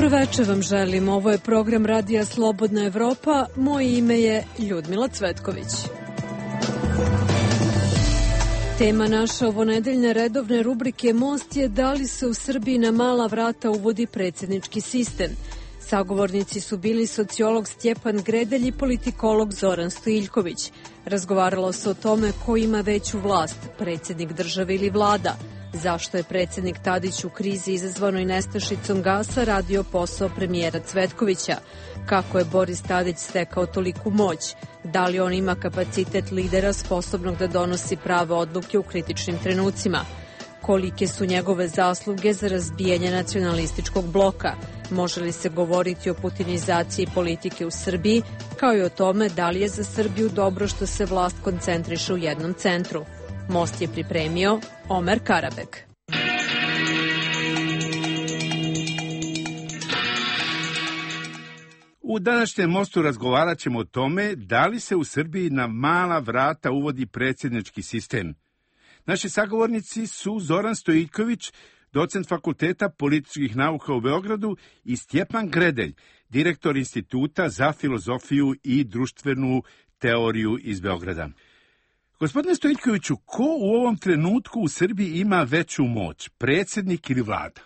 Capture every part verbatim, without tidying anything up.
Dobro večer vam želim. Ovo je program Radija Slobodna Evropa. Moje ime je Ljudmila Cvetković. Tema naše ovonedeljne redovne rubrike Most je da li se u Srbiji na mala vrata uvodi predsjednički sistem. Sagovornici su bili sociolog Stjepan Gredelj i politikolog Zoran Stojiljković. Razgovaralo se o tome ko ima veću vlast, predsjednik države ili vlada. Zašto je predsjednik Tadić u krizi izazvanoj nestašicom gasa radio posao premijera Cvetkovića? Kako je Boris Tadić stekao toliku moć? Da li on ima kapacitet lidera sposobnog da donosi prave odluke u kritičnim trenucima? Kolike su njegove zasluge za razbijanje nacionalističkog bloka? Može li se govoriti o putinizaciji politike u Srbiji, kao i o tome da li je za Srbiju dobro što se vlast koncentriše u jednom centru? Most je pripremio Omer Karabek. U današnjem Mostu razgovarat ćemo o tome da li se u Srbiji na mala vrata uvodi predsjednički sistem. Naši sagovornici su Zoran Stojiljković, docent Fakulteta političkih nauka u Beogradu, i Stjepan Gredelj, direktor Instituta za filozofiju i društvenu teoriju iz Beograda. Gospodine Stojiljkoviću, ko u ovom trenutku u Srbiji ima veću moć, predsjednik ili vlada?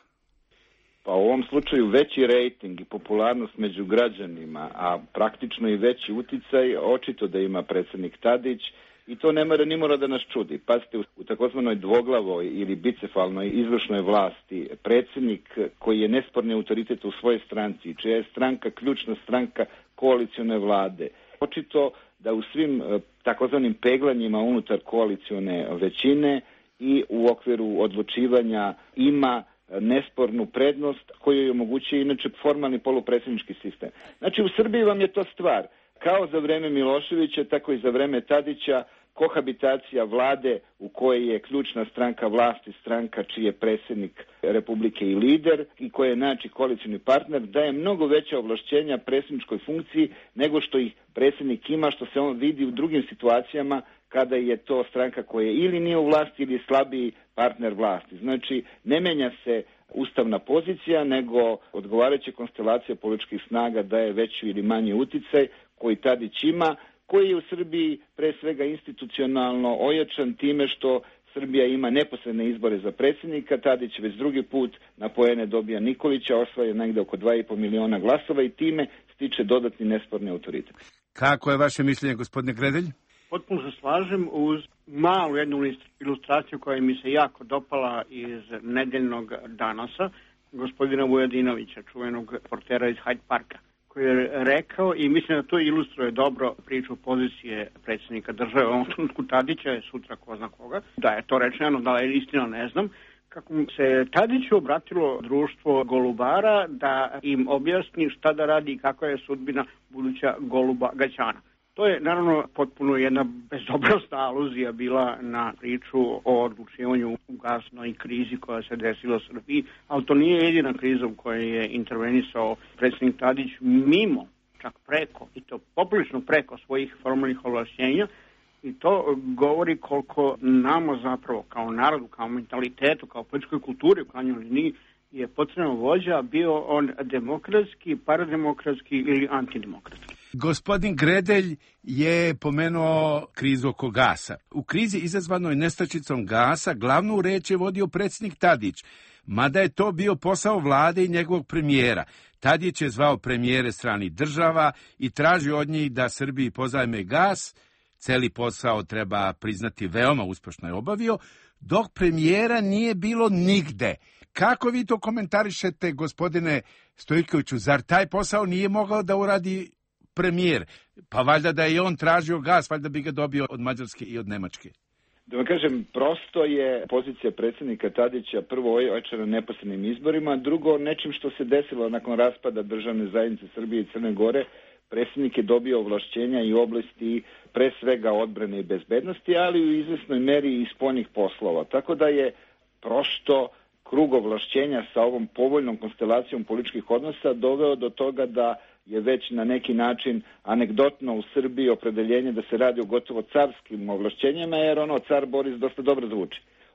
Pa u ovom slučaju veći rejting i popularnost među građanima, a praktično i veći uticaj, očito da ima predsjednik Tadić, i to ne mora ni mora da nas čudi. Pazite, u takozvanoj dvoglavoj ili bicefalnoj izvršnoj vlasti predsjednik koji je nesporni autoritet u svojoj stranci, čija je stranka ključna stranka koalicione vlade, očito da u svim takozvanim peglanjima unutar koalicione većine i u okviru odlučivanja ima nespornu prednost koju je omogućuje inače formalni polupredsjednički sistem. Znači u Srbiji vam je to stvar. Kao za vreme Miloševića, tako i za vreme Tadića, kohabitacija vlade u kojoj je ključna stranka vlasti, stranka čiji je predsjednik Republike i lider i koji je znači koalicioni partner, daje mnogo veća ovlašćenja predsjedničkoj funkciji nego što ih predsjednik ima, što se on vidi u drugim situacijama kada je to stranka koja ili nije u vlasti ili je slabiji partner vlasti. Znači, ne menja se ustavna pozicija, nego odgovarajuća konstelacija političkih snaga daje veći ili manji uticaj koji Tadić ima, koji je u Srbiji pre svega institucionalno ojačan time što Srbija ima neposredne izbore za predsjednika. Tadić već drugi put na poene dobija Nikolića, osvaja negde oko dva i po miliona glasova i time stiče dodatni nesporni autoritet. Kako je vaše mišljenje, gospodine Gredelj? Potpuno se slažem uz malu jednu ilustraciju koja mi se jako dopala iz nedeljnog Danasa, gospodina Vujadinovića, čuvenog portera iz Hyde Parka, koji je rekao, i mislim da to ilustruje dobro priču pozicije predsjednika države, u ovom trenutku Tadića je sutra ko zna koga, da je to rečeno, da je istina ne znam, kako se Tadiću obratilo društvo golubara da im objasni šta da radi i kakva je sudbina buduća goluba Gaćana. To je naravno potpuno jedna bezobrazna aluzija bila na priču o odlučivanju u gasnoj krizi koja se desila u Srbiji, ali to nije jedina kriza u kojoj je intervenisao predsjednik Tadić mimo, čak preko, i to poprilično preko svojih formalnih ovlašćenja, i to govori koliko nama zapravo kao narodu, kao mentalitetu, kao političkoj kulturi u krajnjoj liniji je potrebno vođa, bio on demokratski, parademokratski ili antidemokratski. Gospodin Gredelj je pomenuo krizu oko gasa. U krizi izazvanoj nestašicom gasa glavnu reč je vodio predsjednik Tadić, mada je to bio posao vlade i njegovog premijera. Tadić je zvao premijere stranih država i tražio od njih da Srbiji pozajme gas. Celi posao, treba priznati, veoma uspešno je obavio, dok premijera nije bilo nigde. Kako vi to komentarišete, gospodine Stojiljkoviću? Zar taj posao nije mogao da uradi premijer? Pa valjda da je on tražio gas, valjda bi ga dobio od Mađarske i od Nemačke. Da vam kažem, prosto je pozicija predsjednika Tadića prvo ojačana neposrednim izborima, drugo nečim što se desilo nakon raspada državne zajednice Srbije i Crne Gore. Predsjednik je dobio ovlašćenja i u oblasti pre svega odbrane i bezbednosti, ali u izvesnoj meri i spoljnih poslova. Tako da je prosto krug ovlašćenja sa ovom povoljnom konstelacijom političkih odnosa doveo do toga da je već na neki način anegdotno u Srbiji opredeljenje da se radi o gotovo carskim ovlašćenjima, jer ono car Boris dosta dobro zvuči.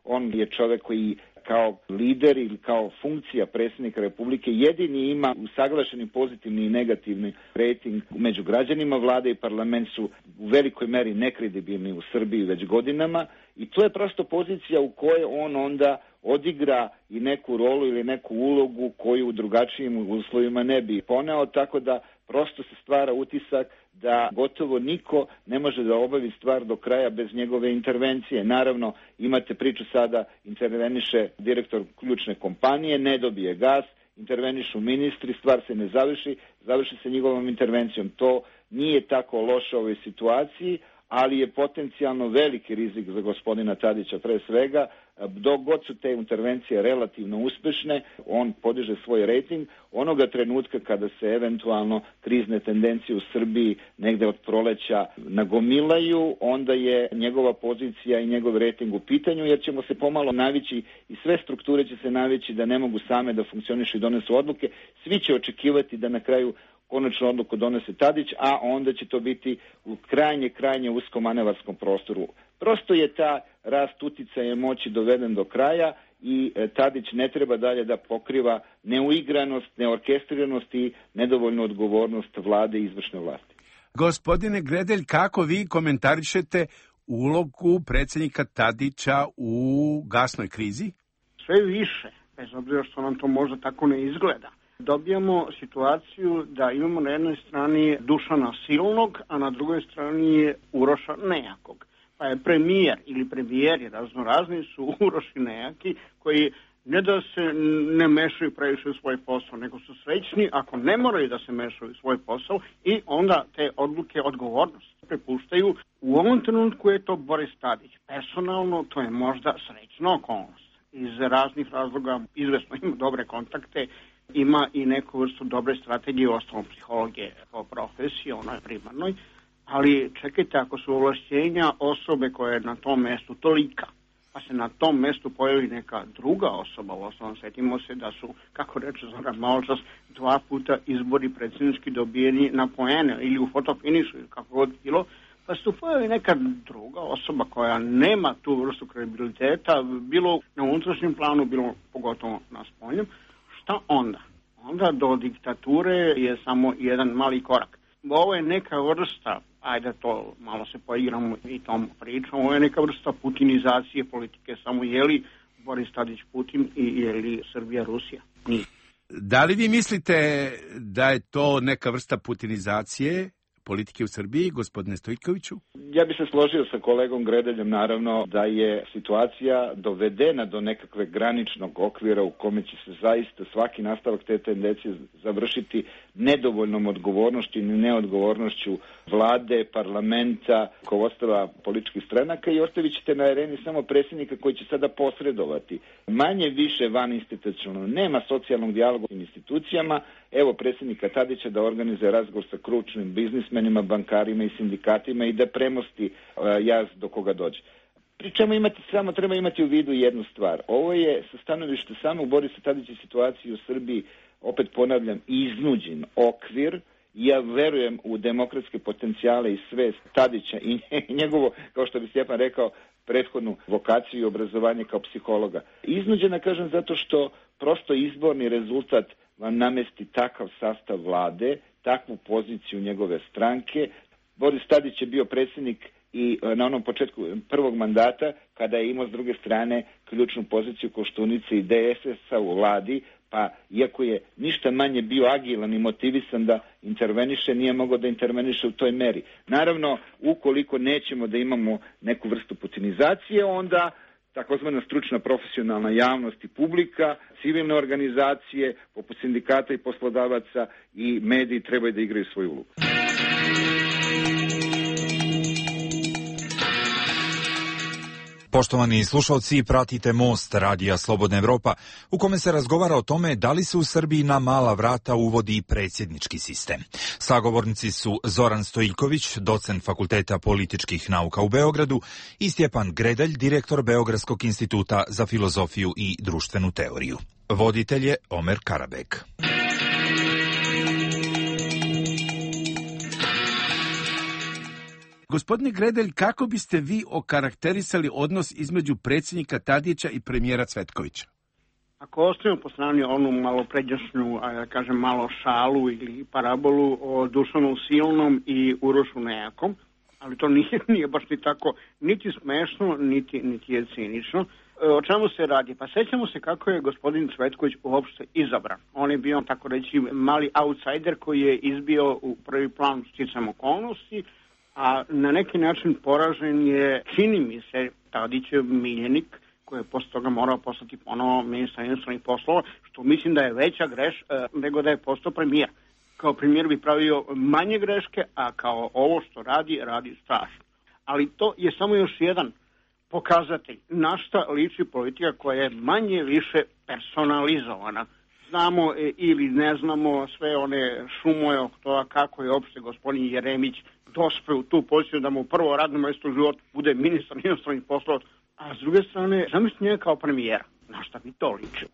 On je čovek koji kao lider ili kao funkcija predsjednika Republike jedini ima usaglašeni pozitivni i negativni rejting među građanima. Vlada i parlament su u velikoj meri nekredibilni u Srbiji već godinama i to je prosto pozicija u kojoj on onda odigra i neku rolu ili neku ulogu koju u drugačijim uslovima ne bi poneo, tako da prosto se stvara utisak da gotovo niko ne može da obavi stvar do kraja bez njegove intervencije. Naravno, imate priču sada, interveniše direktor ključne kompanije, ne dobije gas, intervenišu ministri, stvar se ne završi, završi se njegovom intervencijom. To nije tako loše u ovoj situaciji, ali je potencijalno veliki rizik za gospodina Tadića pre svega. Dok god su te intervencije relativno uspešne, on podiže svoj rejting. Onoga trenutka kada se eventualno krizne tendencije u Srbiji negde od proleća nagomilaju, onda je njegova pozicija i njegov rejting u pitanju, jer ćemo se pomalo navići i sve strukture će se navići da ne mogu same da funkcionišu i donesu odluke. Svi će očekivati da na kraju konačnu odluku donese Tadić, a onda će to biti u krajnje, krajnje uskom manevarskom prostoru. Prosto je ta rast uticaja moći doveden do kraja i Tadić ne treba dalje da pokriva neuigranost, neorkestriranost i nedovoljnu odgovornost vlade i izvršne vlasti. Gospodine Gredelj, kako vi komentarišete ulogu predsjednika Tadića u gasnoj krizi? Sve više, bez obzira što nam to možda tako ne izgleda. Dobijamo situaciju da imamo na jednoj strani Dušana Silnog, a na drugoj strani je Uroša Nejakog. Pa je premijer ili premijeri raznorazni su Uroši Nejaki koji ne da se ne mešaju previše u svoj posao, nego su srećni ako ne moraju da se mešaju u svoj posao i onda te odluke odgovornosti prepuštaju. U ovom trenutku je to Boris Tadić. Personalno to je možda srećna okolnost. Iz raznih razloga izvesno ima dobre kontakte, ima i neku vrstu dobre strategije, ostalom psihologije kao profesije, onoj primarnoj, ali čekajte, ako su ovlašćenja osobe koja je na tom mestu tolika, pa se na tom mestu pojavi neka druga osoba, u osnovom setimo se da su, kako reče Zoran maločas, dva puta izbori predsjednički dobijeni na poene ili u fotofinišu ili kako god bilo, pa se tu pojavi neka druga osoba koja nema tu vrstu kredibiliteta, bilo na unutrašnjem planu, bilo pogotovo na spoljnom. Šta onda? Onda do diktature je samo jedan mali korak. Ovo je neka vrsta, ajde to malo se poigramo i tom pričom, ovo je neka vrsta putinizacije politike, samo je li Boris Tadić Putin i je li Srbija Rusija? Nije. Da li vi mislite da je to neka vrsta putinizacije politike u Srbiji, gospodine Stojkoviću? Ja bih se složio sa kolegom Gredeljem, naravno, da je situacija dovedena do nekakve graničnog okvira u kome će se zaista svaki nastavak te tendencije završiti nedovoljnom odgovornošću i neodgovornošću vlade, parlamenta, rukovodstva političkih stranaka i ostavit ćete na areni samo predsjednika koji će sada posredovati. Manje više van institucionalno, nema socijalnog dijaloga u institucijama. Evo predsjednika Tadića da organizuje razgovor sa kručnim biznismenima, bankarima i sindikatima i da premosti uh, jaz do koga dođe. Pri čemu imati, samo treba imati u vidu jednu stvar. Ovo je sa stanovišta samo u Borisa Tadića situaciji u Srbiji, opet ponavljam, iznuđen okvir. Ja verujem u demokratske potencijale i svest Tadića i njegovo, kao što bi Stjepan rekao, prethodnu vokaciju i obrazovanje kao psihologa. Iznuđena, kažem, zato što prosto izborni rezultat vam namesti takav sastav vlade, takvu poziciju njegove stranke. Boris Tadić je bio predsjednik i na onom početku prvog mandata, kada je imao s druge strane ključnu poziciju Koštunice i D S S-a u vladi, pa iako je ništa manje bio agilan i motivisan da interveniše, nije mogao da interveniše u toj meri. Naravno, ukoliko nećemo da imamo neku vrstu putinizacije, onda takozvana stručna profesionalna javnost i publika, civilne organizacije, poput sindikata i poslodavaca i mediji trebaju da igraju svoju ulogu. Poštovani slušalci, pratite Most radija Slobodna Evropa, u kome se razgovara o tome da li se u Srbiji na mala vrata uvodi predsjednički sistem. Sagovornici su Zoran Stojković, docent Fakulteta političkih nauka u Beogradu, i Stjepan Gredelj, direktor Beogradskog instituta za filozofiju i društvenu teoriju. Voditelj je Omer Karabek. Gospodine Gredelj, kako biste vi okarakterisali odnos između predsjednika Tadića i premijera Cvetkovića? Ako ostavimo po strani onu malo pređašnju, a ja kažem malo šalu ili parabolu o Dušanu Silnom i Urošu Nejakom, ali to nije, nije baš ni tako niti smešno, niti, niti je cinično. O čemu se radi? Pa sećamo se kako je gospodin Cvetković uopšte izabran. On je bio, tako reći, mali outsider koji je izbio u prvi plan sticam okolnosti, a na neki način poražen je, čini mi se, Tadićev miljenik, koji je posle toga morao postati ponovo ministar inostranih poslova, što mislim da je veća greš e, nego da je postao premijer. Kao premijer bi pravio manje greške, a kao ovo što radi, radi strašno. Ali to je samo još jedan pokazatelj na šta liči politika koja je manje više personalizovana. Znamo e, ili ne znamo sve one šumoje oko toga kako je opšte gospodin Jeremić dospeo u tu poziciju da mu prvo radno mesto u životu bude ministar inostranih poslova, a s druge strane, zamislite njega kao premijera. Na šta bi to liči?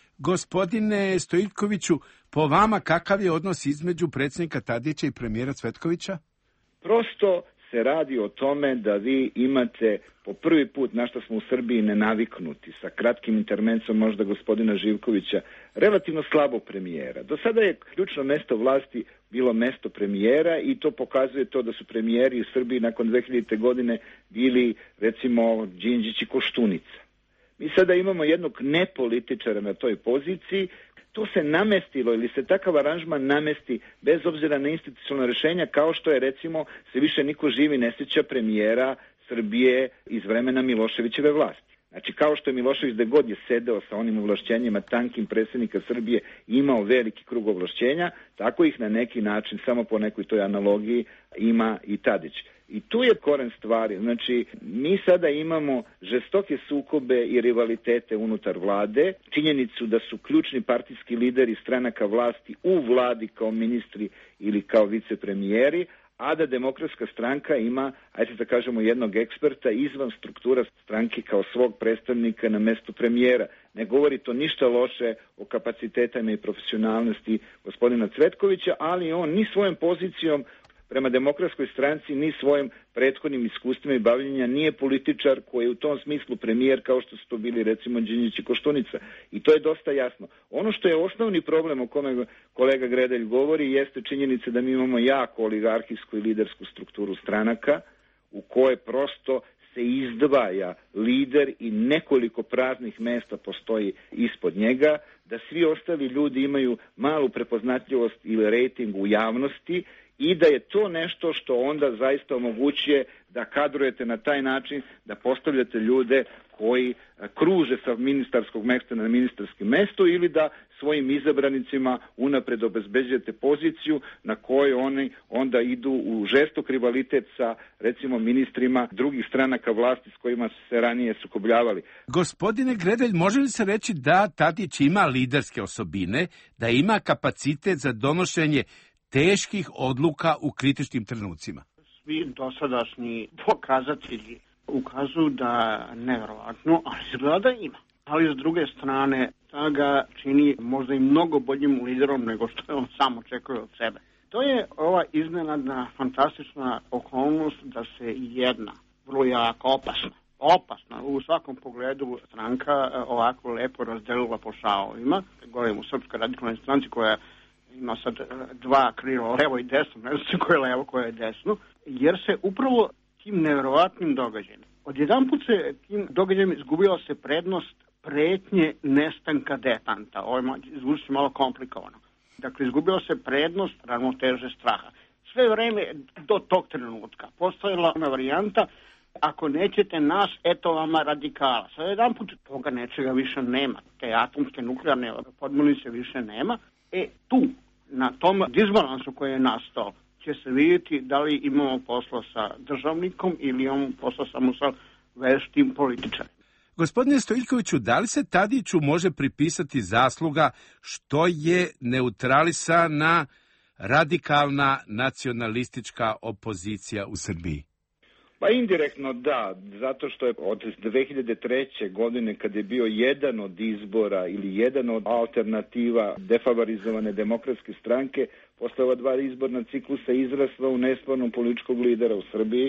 Gospodine Stojiljkoviću, po vama kakav je odnos između predsjednika Tadića i premijera Cvetkovića? Prosto se radi o tome da vi imate po prvi put, na što smo u Srbiji nenaviknuti, sa kratkim intermencom možda gospodina Živkovića, relativno slabog premijera. Do sada je ključno mesto vlasti bilo mesto premijera i to pokazuje to da su premijeri u Srbiji nakon dve hiljadite. godine bili, recimo, Đinđić i Koštunica. Mi sada imamo jednog nepolitičara na toj poziciji. To se namestilo ili se takav aranžman namesti bez obzira na institucionalno rješenja, kao što je, recimo, se više niko živi ne sjeća premijera Srbije iz vremena Miloševićeve vlasti. Znači, kao što je Milošević gde god je sedeo sa onim ovlašćenjima tankim predsjednika Srbije imao veliki krug ovlašćenja, tako ih na neki način, samo po nekoj toj analogiji, ima i Tadić. I tu je koren stvari. Znači, mi sada imamo žestoke sukobe i rivalitete unutar vlade, činjenicu da su ključni partijski lideri stranaka vlasti u vladi kao ministri ili kao vicepremijeri, a da Demokratska stranka ima, ajde da kažemo, jednog eksperta izvan struktura stranke kao svog predstavnika na mestu premijera. Ne govori to ništa loše o kapacitetama i profesionalnosti gospodina Cvetkovića, ali on ni svojom pozicijom prema Demokratskoj stranci, ni svojim prethodnim iskustvima i bavljenja nije političar koji je u tom smislu premijer kao što su to bili, recimo, Đinđić i Koštunica. I to je dosta jasno. Ono što je osnovni problem o kome kolega Gredelj govori jeste činjenica da mi imamo jako oligarhijsku i lidersku strukturu stranaka u kojoj prosto se izdvaja lider i nekoliko praznih mesta postoji ispod njega, da svi ostali ljudi imaju malu prepoznatljivost ili rejting u javnosti i da je to nešto što onda zaista omogućuje da kadrujete na taj način, da postavljate ljude koji kruže sa ministarskog mesta na ministarskim mestu ili da svojim izabranicima unapred obezbeđujete poziciju na kojoj oni onda idu u žestok rivalitet sa, recimo, ministrima drugih stranaka vlasti s kojima su se ranije sukobljavali. Gospodine Gredelj, može li se reći da Tadić ima liderske osobine, da ima kapacitet za donošenje teških odluka u kritičnim trenucima? Svi dosadašnji pokazatelji ukazuju da nevjerovatno, ali izgleda da ima. Ali s druge strane, ta ga čini možda i mnogo boljim liderom nego što je on sam očekuje od sebe. To je ova iznenadna, fantastična okolnost da se jedna, vrlo jako opasna, opasna u svakom pogledu stranka ovako lepo razdelila po šavovima. Govorim u Srpskoj radikalnoj stranci koja ima sad dva krila, levo i desno, ne znam koje je levo, koje je desno, jer se upravo tim nevjerovatnim događajem, odjedanput se tim događajem izgubila se prednost pretnje nestanka detanta. Ovo je zvuči malo komplikovano. Dakle, izgubila se prednost ravnoteže straha. Sve vreme do tog trenutka postojala ona varijanta, ako nećete nas, eto vama radikala. Sad jedanput toga nečega više nema. Te atomske nuklearne podmornice više nema. E, tu, na tom disbalansu koji je nastao, će se vidjeti da li imamo posla sa državnikom ili imamo posla samo sa veštim političarima. Gospodine Stojiljkoviću, da li se Tadiću može pripisati zasluga što je neutralisana radikalna nacionalistička opozicija u Srbiji? Pa indirektno da, zato što je od dve hiljade treće. godine kad je bio jedan od izbora ili jedan od alternativa defavorizovane Demokratske stranke, posle ova dva izborna ciklusa izrasla u nespornog političkog lidera u Srbiji,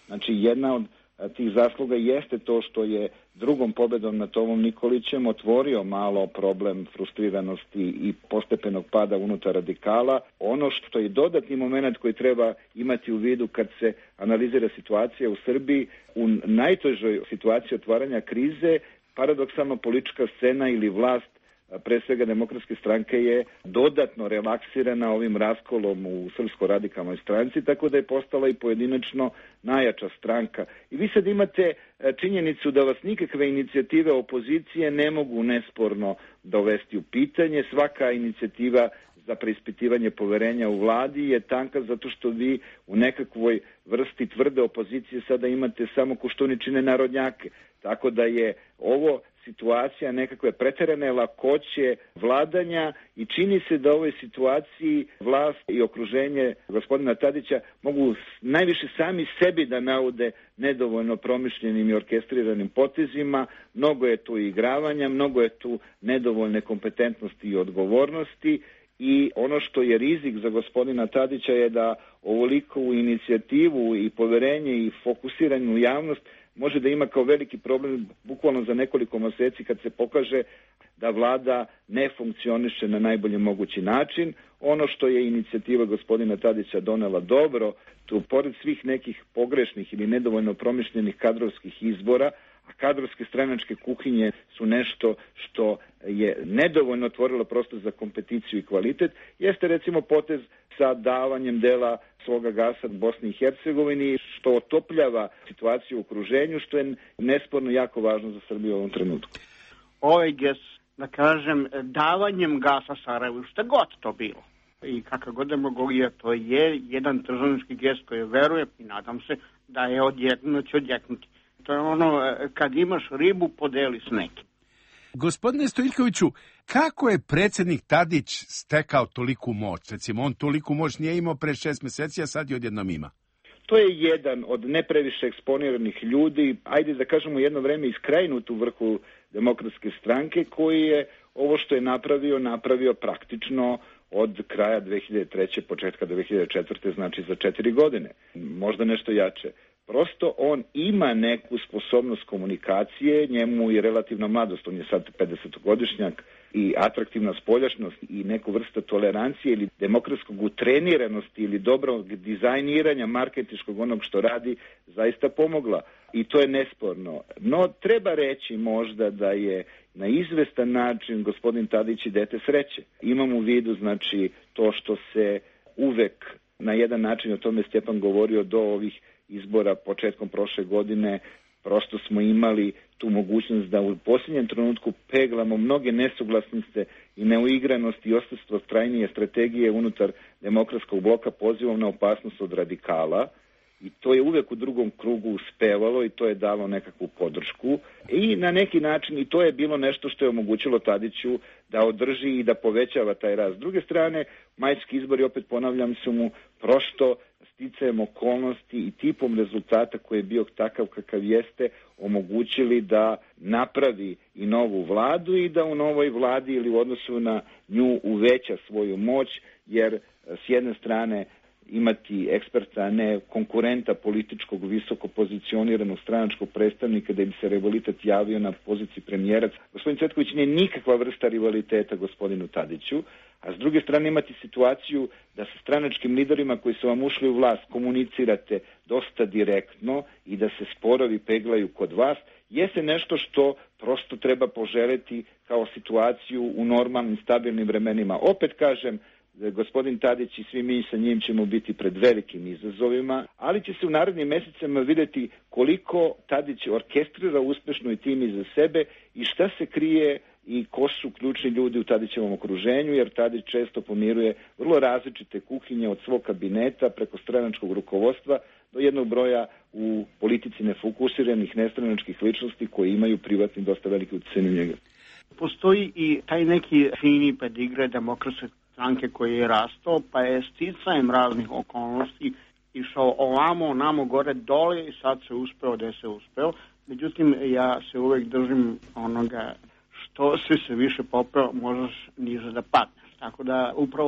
Znači, jedna od tih zasluga jeste to što je drugom pobedom nad Tomom Nikolićem otvorio malo problem frustriranosti i postepenog pada unutar radikala. Ono što je dodatni moment koji treba imati u vidu kad se analizira situacija u Srbiji, u najtežoj situaciji otvaranja krize, paradoksalno politička scena ili vlast, pre svega Demokratske stranke, je dodatno relaksirana ovim raskolom u Srpsko-radikalnoj stranci, tako da je postala i pojedinačno najjača stranka. I vi sad imate činjenicu da vas nikakve inicijative opozicije ne mogu nesporno dovesti u pitanje. Svaka inicijativa za preispitivanje poverenja u vladi je tanka zato što vi u nekakvoj vrsti tvrde opozicije sada imate samo Koštuničine narodnjake. Tako da je ovo situacija nekakve preterane lakoće vladanja i čini se da u ovoj situaciji vlast i okruženje gospodina Tadića mogu najviše sami sebi da naude nedovoljno promišljenim i orkestriranim potezima. Mnogo je tu igravanja, mnogo je tu nedovoljne kompetentnosti i odgovornosti. I ono što je rizik za gospodina Tadića je da ovoliku inicijativu i poverenje i fokusiranju javnost može da ima kao veliki problem bukvalno za nekoliko mjeseci kad se pokaže da vlada ne funkcioniše na najbolji mogući način. Ono što je inicijativa gospodina Tadića donela dobro, tu pored svih nekih pogrešnih ili nedovoljno promišljenih kadrovskih izbora, a kadrovske stranačke kuhinje su nešto što je nedovoljno otvorilo prostor za kompeticiju i kvalitet, jeste recimo potez sa davanjem dela svoga gasa Bosni i Hercegovini, što otopljava situaciju u okruženju, što je nesporno jako važno za Srbiju u ovom trenutku. Ovaj gest, da kažem, davanjem gasa Sarajevu, šta god to bilo, i kakav god demagogija, to je jedan državnički gest koji veruje i nadam se da je odjeknuti, odjeknuti. To je ono, kad imaš ribu, podeli s nekim. Gospodine Stojiljkoviću, kako je predsjednik Tadić stekao toliku moć? Recimo, on toliku moć nije imao pre šest mjeseci, a sad je odjednom ima. To je jedan od ne previše eksponiranih ljudi, ajde da kažemo jedno vreme iskrajnut u vrhu Demokratske stranke, koji je ovo što je napravio, napravio praktično od kraja dve hiljade treće. početka dve hiljade četvrte. znači za četiri godine. Možda nešto jače. Prosto on ima neku sposobnost komunikacije, njemu je relativna mladost, on je sad pedesetogodišnjak, i atraktivna spoljašnost i neku vrsta tolerancije ili demokratskog utreniranosti ili dobrog dizajniranja marketinškog onog što radi zaista pomogla i to je nesporno. No treba reći možda da je na izvestan način gospodin Tadić i dete sreće. Imam u vidu znači to što se uvek na jedan način, o tome Stjepan govorio, do ovih izbora početkom prošle godine, prosto smo imali tu mogućnost da u posljednjem trenutku peglamo mnoge nesuglasnice i neuigranosti i odsustvo trajnije strategije unutar demokratskog bloka pozivom na opasnost od radikala. I to je uvek u drugom krugu uspevalo i to je dalo nekakvu podršku. I na neki način i to je bilo nešto što je omogućilo Tadiću da održi i da povećava taj rast. S druge strane, majski izbori, opet ponavljam, su mu prosto sticajem okolnosti i tipom rezultata koji je bio takav kakav jeste omogućili da napravi i novu vladu i da u novoj vladi ili u odnosu na nju uveća svoju moć, jer s jedne strane imati eksperta, a ne konkurenta političkog, visoko pozicioniranog stranačkog predstavnika da bi se rivalitet javio na poziciji premijerac. Gospodin Cvetković nije nikakva vrsta rivaliteta gospodinu Tadiću, a s druge strane imati situaciju da sa stranačkim liderima koji su vam ušli u vlast komunicirate dosta direktno i da se sporovi peglaju kod vas, jeste nešto što prosto treba poželjeti kao situaciju u normalnim, stabilnim vremenima. Opet kažem, gospodin Tadić i svi mi sa njim ćemo biti pred velikim izazovima, ali će se u narednim mesecima vidjeti koliko Tadić orkestrira uspešno i tim iza sebe i šta se krije i ko su ključni ljudi u Tadićevom okruženju, jer Tadić često pomiruje vrlo različite kuhinje od svog kabineta preko stranačkog rukovodstva do jednog broja u politici nefokusiranih nestranačkih ličnosti koji imaju privatni dosta veliki utjecaj na njega. Postoji i taj neki fini pedigre demokratske stranke koji je rastao, pa je sticajem raznih okolnosti išao ovamo, onamo, gore, dole i sad se uspeo gde se uspeo. Međutim, ja se uvek držim onoga što si se više popeo, možeš niže da padneš. Tako da upravo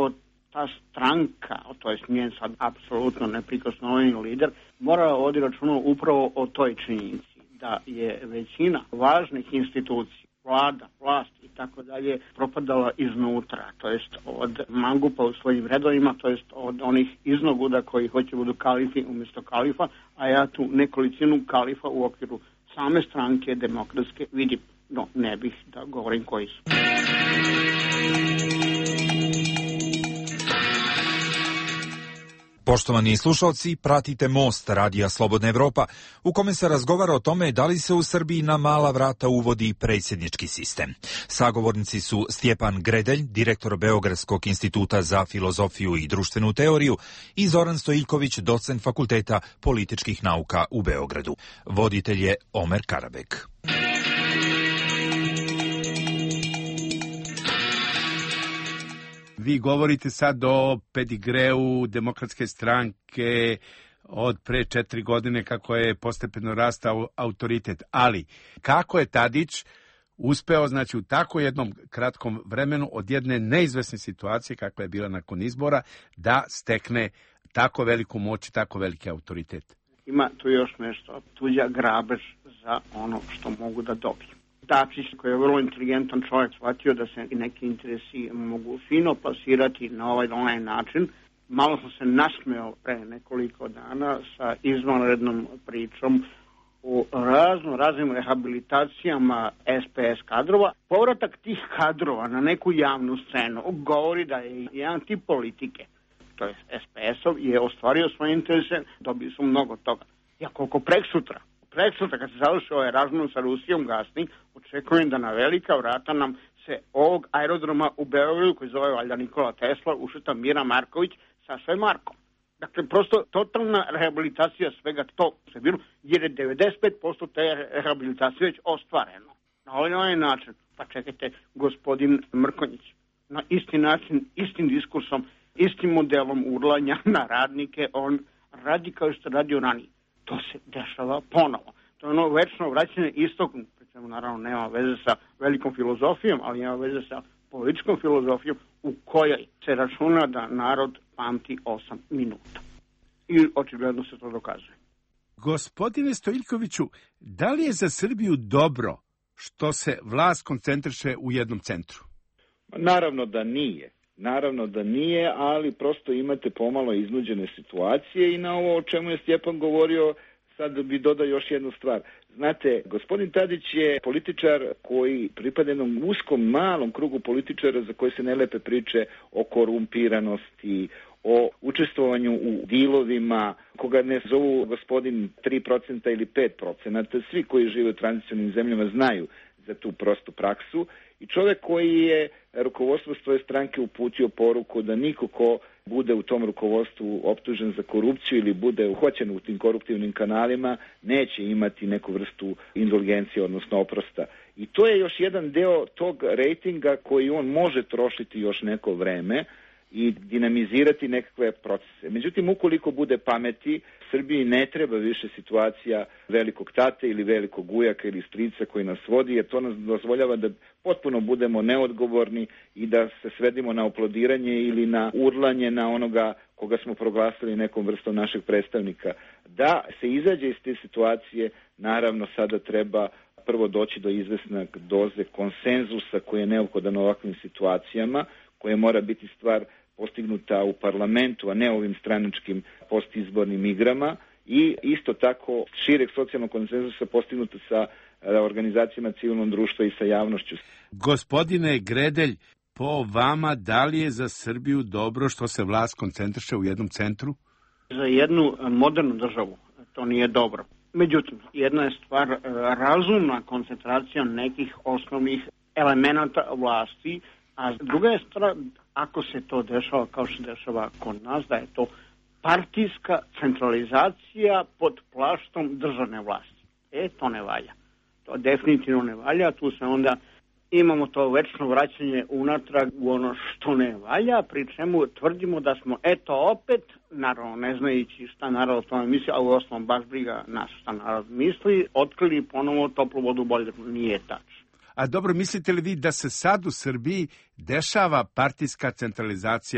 ta stranka, to je njen sad apsolutno neprikosnoveni lider, mora vodi računa upravo o toj činjenici, da je većina važnih institucija, vlada, vlast i tako dalje propadala iznutra, to jest od mangupa u svojim redovima, to jest od onih iznoguda koji hoće budu kalifi umjesto kalifa, a ja tu nekolicinu kalifa u okviru same stranke demokratske vidim, no ne bih da govorim koji su. Poštovani slušalci, pratite Most radija Slobodna Evropa, u kome se razgovara o tome da li se u Srbiji na mala vrata uvodi predsjednički sistem. Sagovornici su Stjepan Gredelj, direktor Beogradskog instituta za filozofiju i društvenu teoriju, i Zoran Stojiljković, docent Fakulteta političkih nauka u Beogradu. Voditelj je Omer Karabek. Vi govorite sad o pedigreu Demokratske stranke od pre četiri godine kako je postepeno rastao autoritet. Ali kako je Tadić uspeo, znači u tako jednom kratkom vremenu od jedne neizvesne situacije kakva je bila nakon izbora, da stekne tako veliku moć i tako veliki autoritet? Ima tu još nešto, tuđa grabež za ono što mogu da dobiju. Dačić, koji je vrlo inteligentan čovjek, shvatio da se neki interesi mogu fino plasirati na ovaj onaj način. Malo sam se nasmeo pre nekoliko dana sa izvanrednom pričom o razno raznim rehabilitacijama es pe es kadrova. Povratak tih kadrova na neku javnu scenu govori da je jedan tip politike, to je es pe es-ov, je ostvario svoje interese, dobili su mnogo toga. Ja koliko preksutra, preksutra kad se završi ovaj razmon sa Rusijom gasni, očekujem da na velika vrata nam se ovog aerodroma u Beogradu, koji zove valjda Nikola Tesla, ušeta Mira Marković sa sve Markom. Dakle, prosto totalna rehabilitacija svega to se bilo, jer je devedeset pet posto te rehabilitacije već ostvareno. Na ovaj, ovaj način, pa čekajte, gospodin Mrkonjić, na isti način, istim diskursom, istim modelom urlanja na radnike, on radi kao što radio ranije. To se dešava ponovo. To je ono večno vraćanje istog, pričemu naravno nema veze sa velikom filozofijom, ali ima veze sa političkom filozofijom u kojoj se računa da narod pamti osam minuta. I očigledno se to dokazuje. Gospodine Stojiljkoviću, da li je za Srbiju dobro što se vlast koncentriše u jednom centru? Naravno da nije. Naravno da nije, ali prosto imate pomalo iznuđene situacije i na ovo o čemu je Stjepan govorio, sad bi dodao još jednu stvar. Znate, gospodin Tadić je političar koji pripada jednom uskom, malom krugu političara za koje se ne lepe priče o korumpiranosti, o učestvovanju u dilovima, koga ne zovu gospodin tri procenta ili pet procenta. Svi koji žive u tranzicionim zemljama znaju za tu prostu praksu. I čovjek koji je rukovodstvo svoje stranke uputio poruku da niko ko bude u tom rukovodstvu optužen za korupciju ili bude uhoćen u tim koruptivnim kanalima neće imati neku vrstu indulgencije, odnosno oprosta. I to je još jedan deo tog rejtinga koji on može trošiti još neko vreme i dinamizirati nekakve procese. Međutim, ukoliko bude pameti, Srbiji ne treba više situacija velikog tate ili velikog ujaka ili strica koji nas vodi, jer to nas dozvoljava da potpuno budemo neodgovorni i da se svedimo na oplodiranje ili na urlanje na onoga koga smo proglasili nekom vrstom našeg predstavnika. Da se izađe iz te situacije, naravno sada treba prvo doći do izvesne doze konsenzusa koji je neophodan u ovakvim situacijama, koje mora biti stvar postignuta u parlamentu, a ne ovim stranačkim postizbornim igrama, i isto tako šireg socijalnog konsenzusa postignuta sa organizacijama civilnog društva i sa javnošću. Gospodine Gredelj, po vama, da li je za Srbiju dobro što se vlast koncentriše u jednom centru? Za jednu modernu državu to nije dobro. Međutim, jedna je stvar razumna koncentracija nekih osnovnih elemenata vlasti, a druga je stvar, ako se to dešava kao što se dešava kod nas, da je to partijska centralizacija pod plaštom državne vlasti. E, to ne valja. To definitivno ne valja, tu se onda imamo to večno vraćanje unatrag u ono što ne valja, pri čemu tvrdimo da smo eto opet, naravno ne znajući šta narod o tome misli, a u osnovom baš briga nas šta narod misli, otkrili ponovo toplu vodu bolje, nije tačno. A dobro, mislite li vi da se sad u Srbiji dešava partijska centralizacija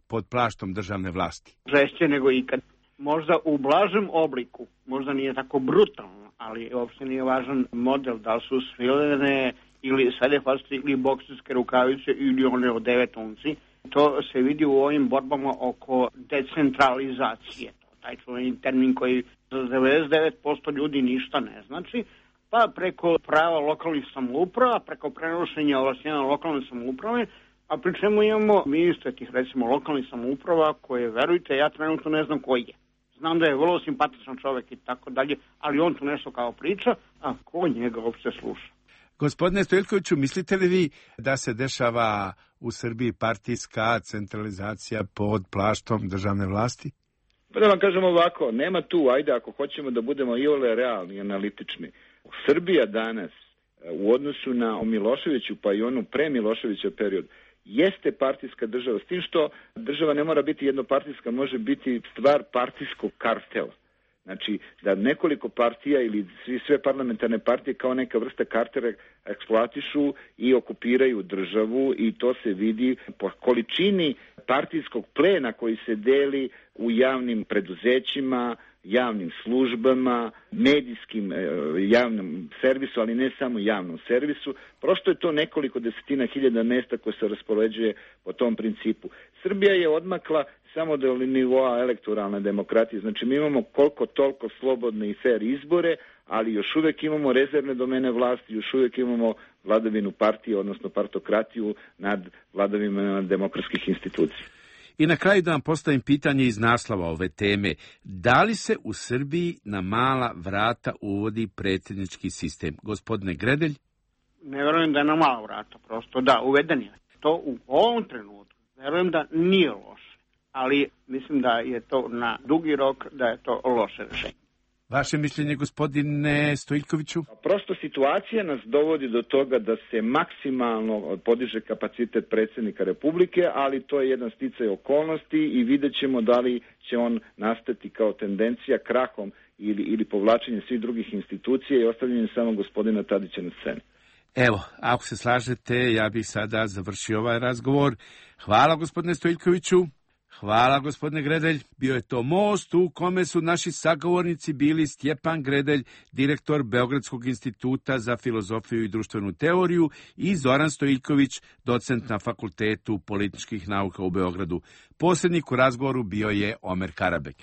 pod plaštom državne vlasti? Žešće nego ikad. Možda u blažem obliku, možda nije tako brutalno, ali uopšte nije važan model, da li su svilene ili sadehvaste ili bokserske rukavice ili one o devetonci. To se vidi u ovim borbama oko decentralizacije. Taj čuveni termin koji za devedeset devet posto ljudi ništa ne znači, pa preko prava lokalnih samouprava, preko prenošenja ovlašćenja lokalne samouprave, a pri čemu imamo ministre tih, recimo, lokalnih samouprava koje, verujte, ja trenutno ne znam koji je. Znam da je vrlo simpatičan čovjek i tako dalje, ali on tu nešto kao priča, a ko njega uopšte sluša? Gospodine Stojiljkoviću, mislite li vi da se dešava u Srbiji partijska centralizacija pod plaštom državne vlasti? Pa da vam kažem ovako, nema tu, ajde ako hoćemo da budemo i ole realni i analitični. Srbija danas u odnosu na Miloševiću pa i onu pre Miloševića period jeste partijska država, s tim što država ne mora biti jednopartijska, može biti stvar partijskog kartela. Znači, da nekoliko partija ili svi, sve parlamentarne partije kao neka vrsta kartera eksploatišu i okupiraju državu i to se vidi po količini partijskog plena koji se deli u javnim preduzećima, javnim službama, medijskim e, javnom servisu, ali ne samo javnom servisu. Prosto je to nekoliko desetina hiljada mesta koje se raspoređuje po tom principu. Srbija je odmakla samo do nivoa elektoralne demokratije. Znači mi imamo koliko toliko slobodne i fair izbore, ali još uvijek imamo rezervne domene vlasti, još uvijek imamo vladavinu partije, odnosno partokratiju nad vladavinama demokratskih institucija. I na kraju da vam postavim pitanje iz naslova ove teme. Da li se u Srbiji na mala vrata uvodi predsjednički sistem? Gospodine Gredelj? Ne verujem da je na mala vrata, prosto da, uveden je. To u ovom trenutku, verujem da nije loše, ali mislim da je to na dugi rok, da je to loše rešenje. Vaše mišljenje, gospodine Stojiljkoviću? Prosto situacija nas dovodi do toga da se maksimalno podiže kapacitet predsjednika Republike, ali to je jedan sticaj okolnosti i vidjet ćemo da li će on nastati kao tendencija krahom ili, ili povlačenjem svih drugih institucija i ostavljanjem samo gospodina Tadića na sceni. Evo, ako se slažete, ja bih sada završio ovaj razgovor. Hvala, gospodine Stojiljkoviću. Hvala, gospodine Gredelj. Bio je to Most u kome su naši sagovornici bili Stjepan Gredelj, direktor Beogradskog instituta za filozofiju i društvenu teoriju, i Zoran Stojiljković, docent na Fakultetu političkih nauka u Beogradu. Posrednik u razgovoru bio je Omer Karabek.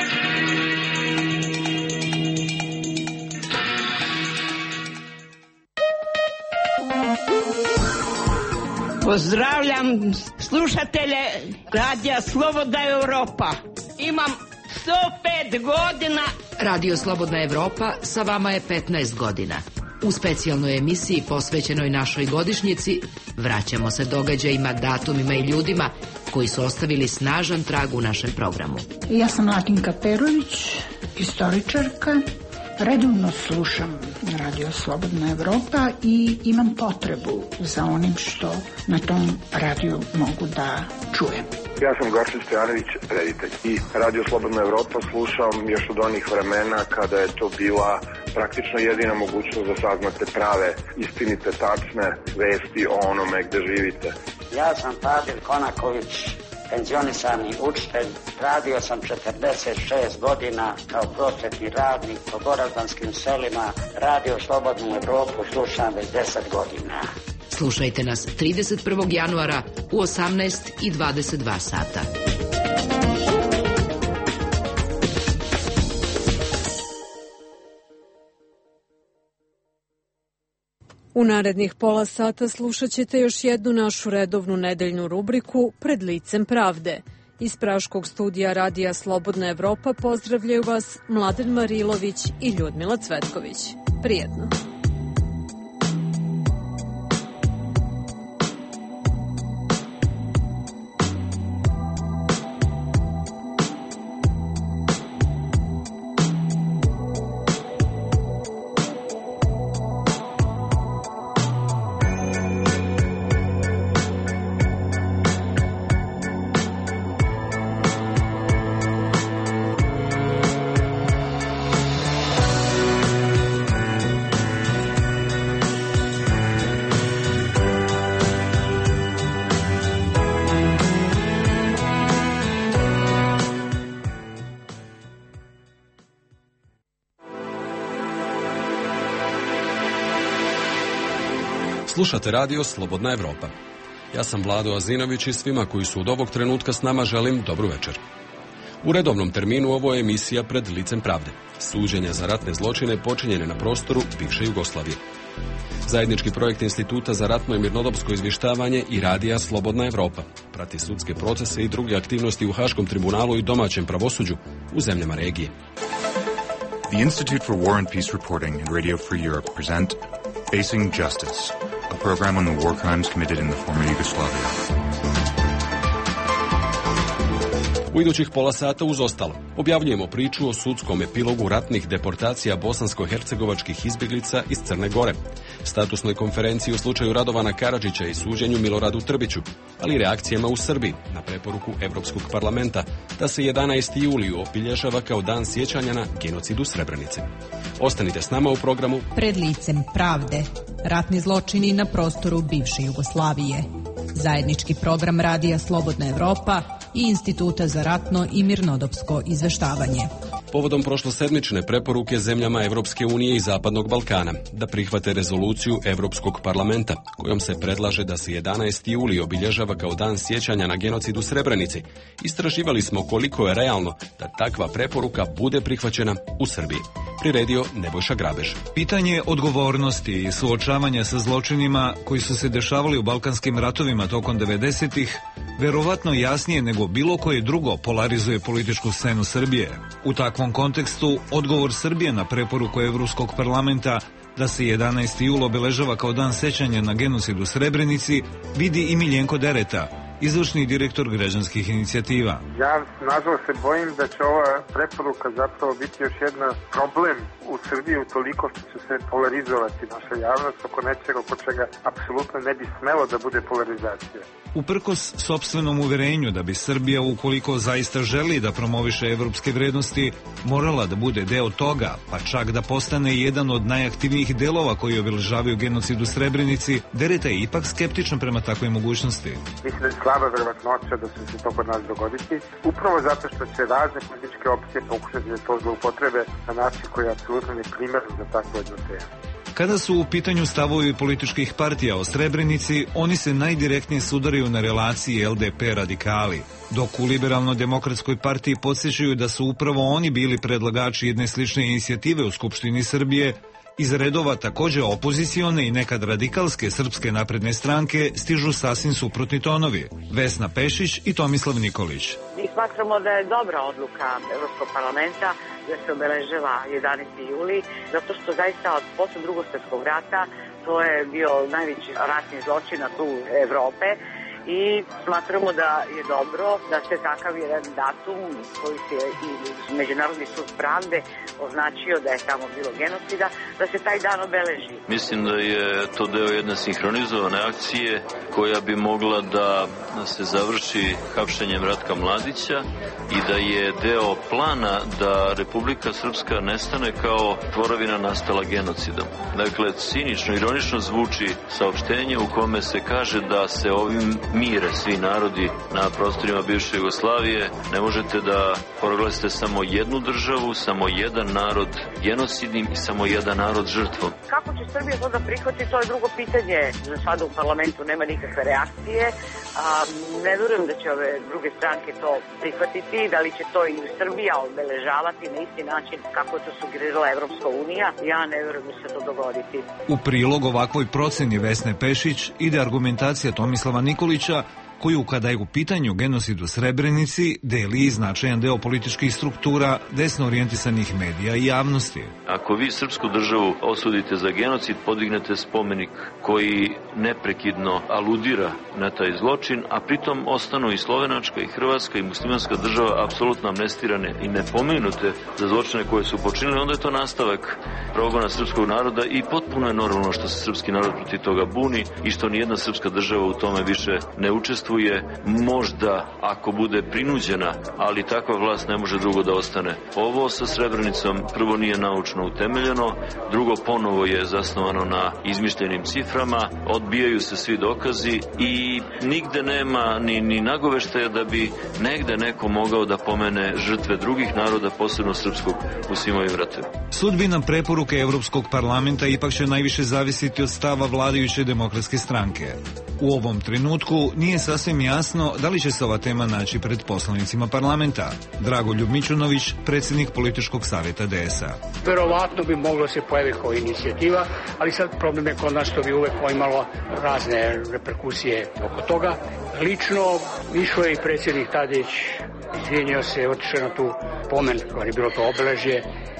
Pozdravljam slušatelje Radija Slobodna Evropa. Imam sto pet godina. Radio Slobodna Evropa sa vama je petnaest godina. U specijalnoj emisiji posvećenoj našoj godišnjici vraćamo se događajima, datumima i ljudima koji su ostavili snažan trag u našem programu. Ja sam Latinka Perović, istoričarka. Redovno slušam Radio Slobodna Evropa i imam potrebu za onim što na tom radiju mogu da čujem. Ja sam Gorčin Stojanović, reditelj. I Radio Slobodna Evropa slušam još od onih vremena kada je to bila praktično jedina mogućnost da saznate prave, istinite, tačne vesti o onome gde živite. Ja sam Pavel Konaković, penzionisani učitelj. Radio sam četrdeset šest godina kao prosvetni radnik po gorazdanskim selima. Radio Slobodnu Evropu slušam već deset godina. Slušajte nas trideset prvog januara u osamnaest i dvadeset dva sata. U narednih pola sata slušat ćete još jednu našu redovnu nedeljnu rubriku Pred licem pravde. Iz praškog studija Radija Slobodna Evropa pozdravljaju vas Mladen Marilović i Ljudmila Cvetković. Prijetno. Slušate radio Slobodna Evropa. Ja sam Vlado Azinović i svima koji su od ovog trenutka s nama želim dobru večer. U redovnom terminu ovo je emisija Pred licem pravde. Suđenja za ratne zločine počinjene na prostoru bivše Jugoslavije. Zajednički projekt Instituta za ratno i mirnodopsko izvještavanje i radija Slobodna Evropa prati sudske procese i druge aktivnosti u Haškom tribunalu i domaćem pravosuđu u zemljama regije. The Institute for War and Peace Reporting and Radio Free Europe present Facing Justice, a program on the war crimes committed in the former Yugoslavia. U idućih pola sata uz ostalo objavljujemo priču o sudskom epilogu ratnih deportacija bosansko-hercegovačkih izbjeglica iz Crne Gore, statusnoj konferenciji u slučaju Radovana Karadžića i suđenju Miloradu Trbiću, ali i reakcijama u Srbiji na preporuku Evropskog parlamenta da se jedanaesti juli obilježava kao dan sjećanja na genocid u Srebrenici. Ostanite s nama u programu Pred licem pravde. Ratni zločini na prostoru bivše Jugoslavije. Zajednički program radija Slobodna Evropa i Instituta za ratno i mirnodopsko izveštavanje. Povodom prošlosedmične preporuke zemljama Evropske unije i Zapadnog Balkana da prihvate rezoluciju Evropskog parlamenta kojom se predlaže da se jedanaesti juli obilježava kao dan sjećanja na genocid u Srebrenici, istraživali smo koliko je realno da takva preporuka bude prihvaćena u Srbiji. Priredio Nebojša Grabež. Pitanje odgovornosti i suočavanja sa zločinima koji su se dešavali u balkanskim ratovima tokom devedesetih verovatno jasnije nego bilo koje drugo polarizuje političku scenu Srbije. U takvom kontekstu odgovor Srbije na preporuku Evropskog parlamenta da se jedanaesti jul obeležava kao dan sećanja na genocid u Srebrenici vidi i Miljenko Dereta, izvršni direktor građanskih inicijativa. Ja nažalost se bojim da će ova preporuka zapravo biti još jedan problem u Srbiji utoliko što će se polarizovati naša javnost oko nečega oko čega apsolutno ne bi smelo da bude polarizacija. Uprkos sopstvenom uverenju da bi Srbija, ukoliko zaista želi da promoviše evropske vrednosti, morala da bude deo toga, pa čak da postane jedan od najaktivnijih delova koji obeležavaju genocid u Srebrenici, Dereta je ipak skeptičan prema takvoj mogućnosti. Mislim da je slaba verovatnoća da će se to kod nas dogoditi, upravo zato što će razne političke opcije pokušati da to zloupotrebe na način koji je apsolutno neprimeren za takvu jednu temu. Kada su u pitanju stavovi političkih partija o Srebrenici, oni se najdirektnije sudaraju na relaciji L D P radikali, dok u Liberalno-demokratskoj partiji podsjećaju da su upravo oni bili predlagači jedne slične inicijative u Skupštini Srbije. Iz redova takođe opozicione i nekad radikalske Srpske napredne stranke stižu sasvim suprotni tonovi. Vesna Pešić i Tomislav Nikolić. Mi smatramo da je dobra odluka Evropskog parlamenta da se obeležava jedanaesti juli, zato što zaista od posle Drugog svjetskog rata to je bio najveći ratni zločin na tu Evrope i smatramo da je dobro da se takav jedan datum koji se i Međunarodni sud pravde označio da je tamo bilo genocida, da se taj dan obeleži. Mislim da je to deo jedne sinhronizovane akcije koja bi mogla da se završi hapšenjem Ratka Mladića i da je deo plana da Republika Srpska nestane kao tvorevina nastala genocidom. Dakle, cinično, ironično zvuči saopštenje u kome se kaže da se ovim mire svi narodi na prostorima bivše Jugoslavije. Ne možete da proglasite samo jednu državu, samo jedan narod genocidnim i samo jedan narod žrtvom. Kako će Srbija to da prihvati, to je drugo pitanje. Za sada u parlamentu nema nikakve reakcije. A, ne vjerujem da će ove druge stranke to prihvatiti, da li će to i Srbija obeležavati na isti način kako je to sugerirala Evropska unija. Ja ne vjerujem da će se to dogoditi. U prilog ovakvoj proceni Vesne Pešić ide argumentacija Tomislava Nikolića, koju kada je u pitanju genocid u Srebrenici deli značajan deo političkih struktura desno orijentisanih medija i javnosti. Ako vi srpsku državu osudite za genocid, podignete spomenik koji neprekidno aludira na taj zločin, a pritom ostanu i slovenačka i hrvatska i muslimanska država apsolutno amnestirane i nepomenute za zločine koje su počinili, onda je to nastavak progona srpskog naroda i potpuno je normalno što se srpski narod protiv toga buni i što nijedna srpska država u tome više ne učestvuje žrtvuje možda ako bude prinuđena, ali takva vlast ne može drugo da ostane. Ovo sa Srebrenicom prvo nije naučno utemeljeno, drugo ponovo je zasnovano na izmišljenim ciframa, odbijaju se svi dokazi i nigde nema ni, ni nagoveštaja da bi negde neko mogao da pomene žrtve drugih naroda, posebno srpskog, u svim ovim ratovima. Sudbina preporuke Evropskog parlamenta ipak će najviše zavisiti od stava vladajuće demokratske stranke. U ovom trenutku nije sasvim jasno da li će se ova tema naći pred poslanicima parlamenta. Dragoljub Mićunović, predsjednik političkog savjeta D S A. Verovatno bi moglo se pojaviti kao inicijativa, ali sad problem je kod nas što bi uvek imalo razne reperkusije oko toga. Lično išao je i predsjednik Tadić, izvinio se, otišao na tu pomen, kao je bilo to obeležje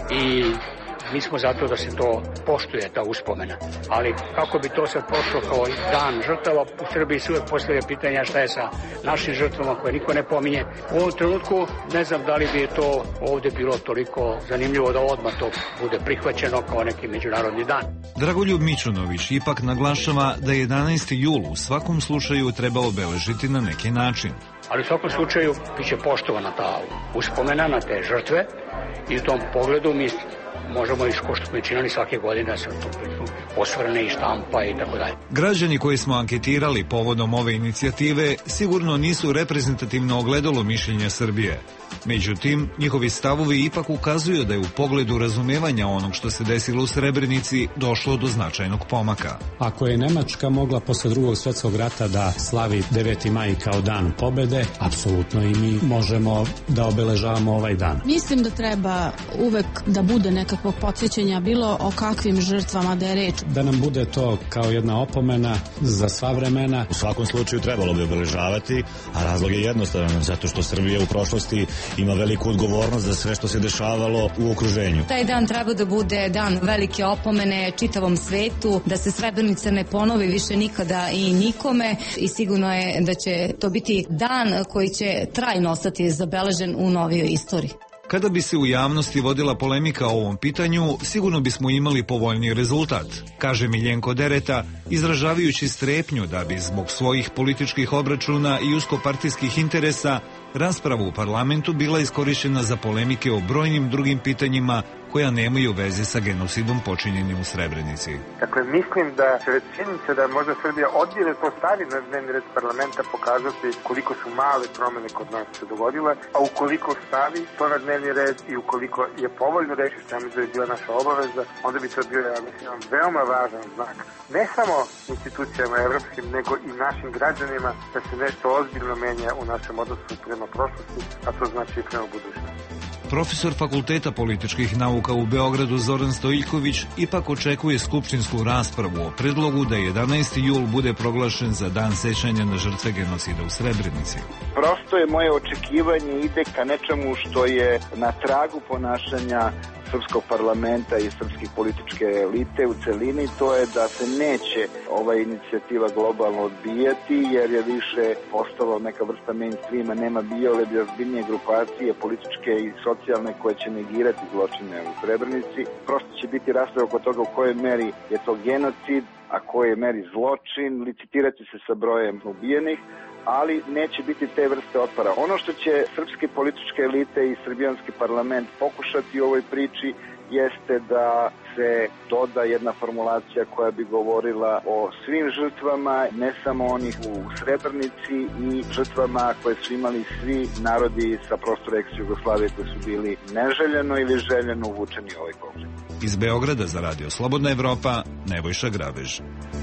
i mi smo zato da se to poštuje, ta uspomena. Ali kako bi to sad prošlo kao dan žrtava, u Srbiji se uvek postavlja pitanja šta je sa našim žrtvama koje niko ne pominje. U ovom trenutku ne znam da li bi to ovde bilo toliko zanimljivo da odmah to bude prihvaćeno kao neki međunarodni dan. Dragoljub Mićunović ipak naglašava da jedanaesti jul u svakom slučaju treba obeležiti na neki način. Ali u svakom slučaju biće poštovana ta uspomena na te žrtve i u tom pogledu mi možemo, ko što smo činili svake godine, da se osvrne i štampa i tako dalje. Građani koji smo anketirali povodom ove inicijative sigurno nisu reprezentativno ogledalo mišljenja Srbije. Međutim, njihovi stavovi ipak ukazuju da je u pogledu razumevanja onog što se desilo u Srebrenici došlo do značajnog pomaka. Ako je Nemačka mogla posle drugog svjetskog rata da slavi deveti maj kao dan pobede, apsolutno i mi možemo da obeležavamo ovaj dan. Mislim da treba uvek da bude nekakvog podsjećanja bilo o kakvim žrtvama da je reč. Da nam bude to kao jedna opomena za sva vremena. U svakom slučaju trebalo bi obeležavati, a razlog je jednostavan, zato što Srbija u prošlosti ima veliku odgovornost za sve što se dešavalo u okruženju. Taj dan treba da bude dan velike opomene čitavom svetu, da se Srebrenica ne ponovi više nikada i nikome i sigurno je da će to biti dan koji će trajno ostati zabeležen u novijoj istoriji. Kada bi se u javnosti vodila polemika o ovom pitanju, sigurno bismo imali povoljniji rezultat, kaže Miljenko Dereta, izražavajući strepnju da bi zbog svojih političkih obračuna i uskopartijskih interesa rasprava u parlamentu bila iskorišćena za polemike o brojnim drugim pitanjima koja nemaju veze sa genocidom počinjenim u Srebrenici. Dakle, mislim da će već činjenica da možda Srbija odbije da to stavi na dnevni red parlamenta pokazati koliko su male promene kod nas se dogodile, a ukoliko stavi to na dnevni red i ukoliko je povoljno reši, što mislim da je bila naša obaveza, onda bi to bio, ja mislim, veoma važan znak. Ne samo institucijama evropskim, nego i našim građanima da se nešto ozbiljno menja u našem odnosu prema prošlosti, a to znači i prema budućnosti. Profesor Fakulteta političkih nauka u Beogradu Zoran Stojiljković ipak očekuje skupštinsku raspravu o predlogu da jedanaesti jul bude proglašen za dan sećanja na žrtve genocida u Srebrenici. Prosto je moje očekivanje ide ka nečemu što je na tragu ponašanja srpskog parlamenta i srpske političke elite u celini, to je da se neće ova inicijativa globalno odbijati, jer je više postalo neka vrsta mainstreama, nema biole bi ozbiljnije grupacije političke i socijalne koje će negirati zločine u Srebrenici. Prosto će biti rasprava oko toga u kojoj meri je to genocid, a kojoj meri zločin, licitirati se sa brojem ubijenih, ali neće biti te vrste otpora. Ono što će srpske političke elite i srbijanski parlament pokušati u ovoj priči jeste da se doda jedna formulacija koja bi govorila o svim žrtvama, ne samo onih u Srebrenici i žrtvama koje su imali svi narodi sa prostora ex-Jugoslavije koji su bili neželjeno ili željeno uvučeni u ovaj konflikt. Iz Beograda za Radio Slobodna Evropa, Nebojša Grabež.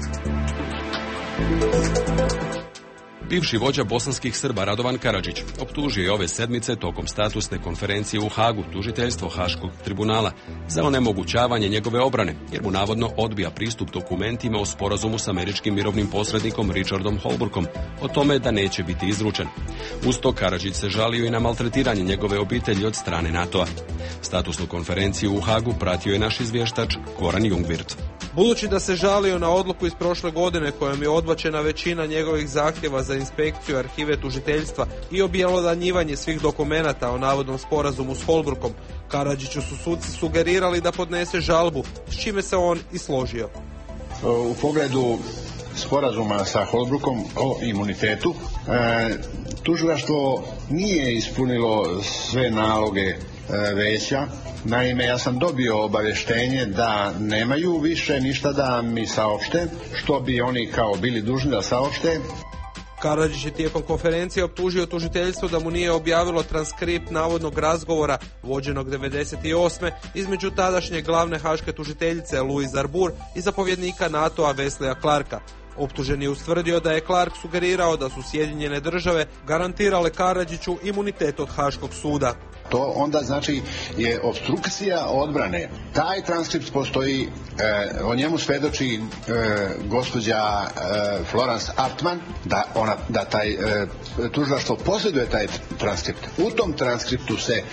Bivši vođa bosanskih Srba Radovan Karadžić optužio je ove sedmice tokom statusne konferencije u Hagu tužiteljstvo Haškog tribunala za onemogućavanje njegove obrane, jer mu navodno odbija pristup dokumentima o sporazumu s američkim mirovnim posrednikom Richardom Holbrookom o tome da neće biti izručen. Uz to Karadžić se žalio i na maltretiranje njegove obitelji od strane NATO-a. Statusnu konferenciju u Hagu pratio je naš izvještač Goran Jungwirth. Budući da se žalio na odluku iz prošle godine kojom je odbačena većina njegovih zahtjeva za inspekciju arhive tužiteljstva i objelodanjivanje svih dokumenata o navodnom sporazumu s Holbrookom, Karadžiću su suci sugerirali da podnese žalbu, s čime se on i složio. U pogledu sporazuma sa Holbrookom o imunitetu. E, tužilaštvo nije ispunilo sve naloge e, veća. Naime, ja sam dobio obavještenje da nemaju više ništa da mi saopšte, što bi oni kao bili dužni da saopšte. Karadžić je tijekom konferencije optužio tužiteljstvo da mu nije objavilo transkript navodnog razgovora vođenog devedeset osme između tadašnje glavne haške tužiteljice Louise Arbour i zapovjednika NATO-a Wesleya Clarka. Optužen je ustvrdio da je Clark sugerirao da su Sjedinjene države garantirale Karadžiću imunitet od Haškog suda. To onda znači je opstrukcija odbrane. Taj transkript postoji, e, o njemu svedoči e, gospođa e, Florence Artman, da, ona, da taj e, tužilaštvo posjeduje taj transkript. U tom transkriptu se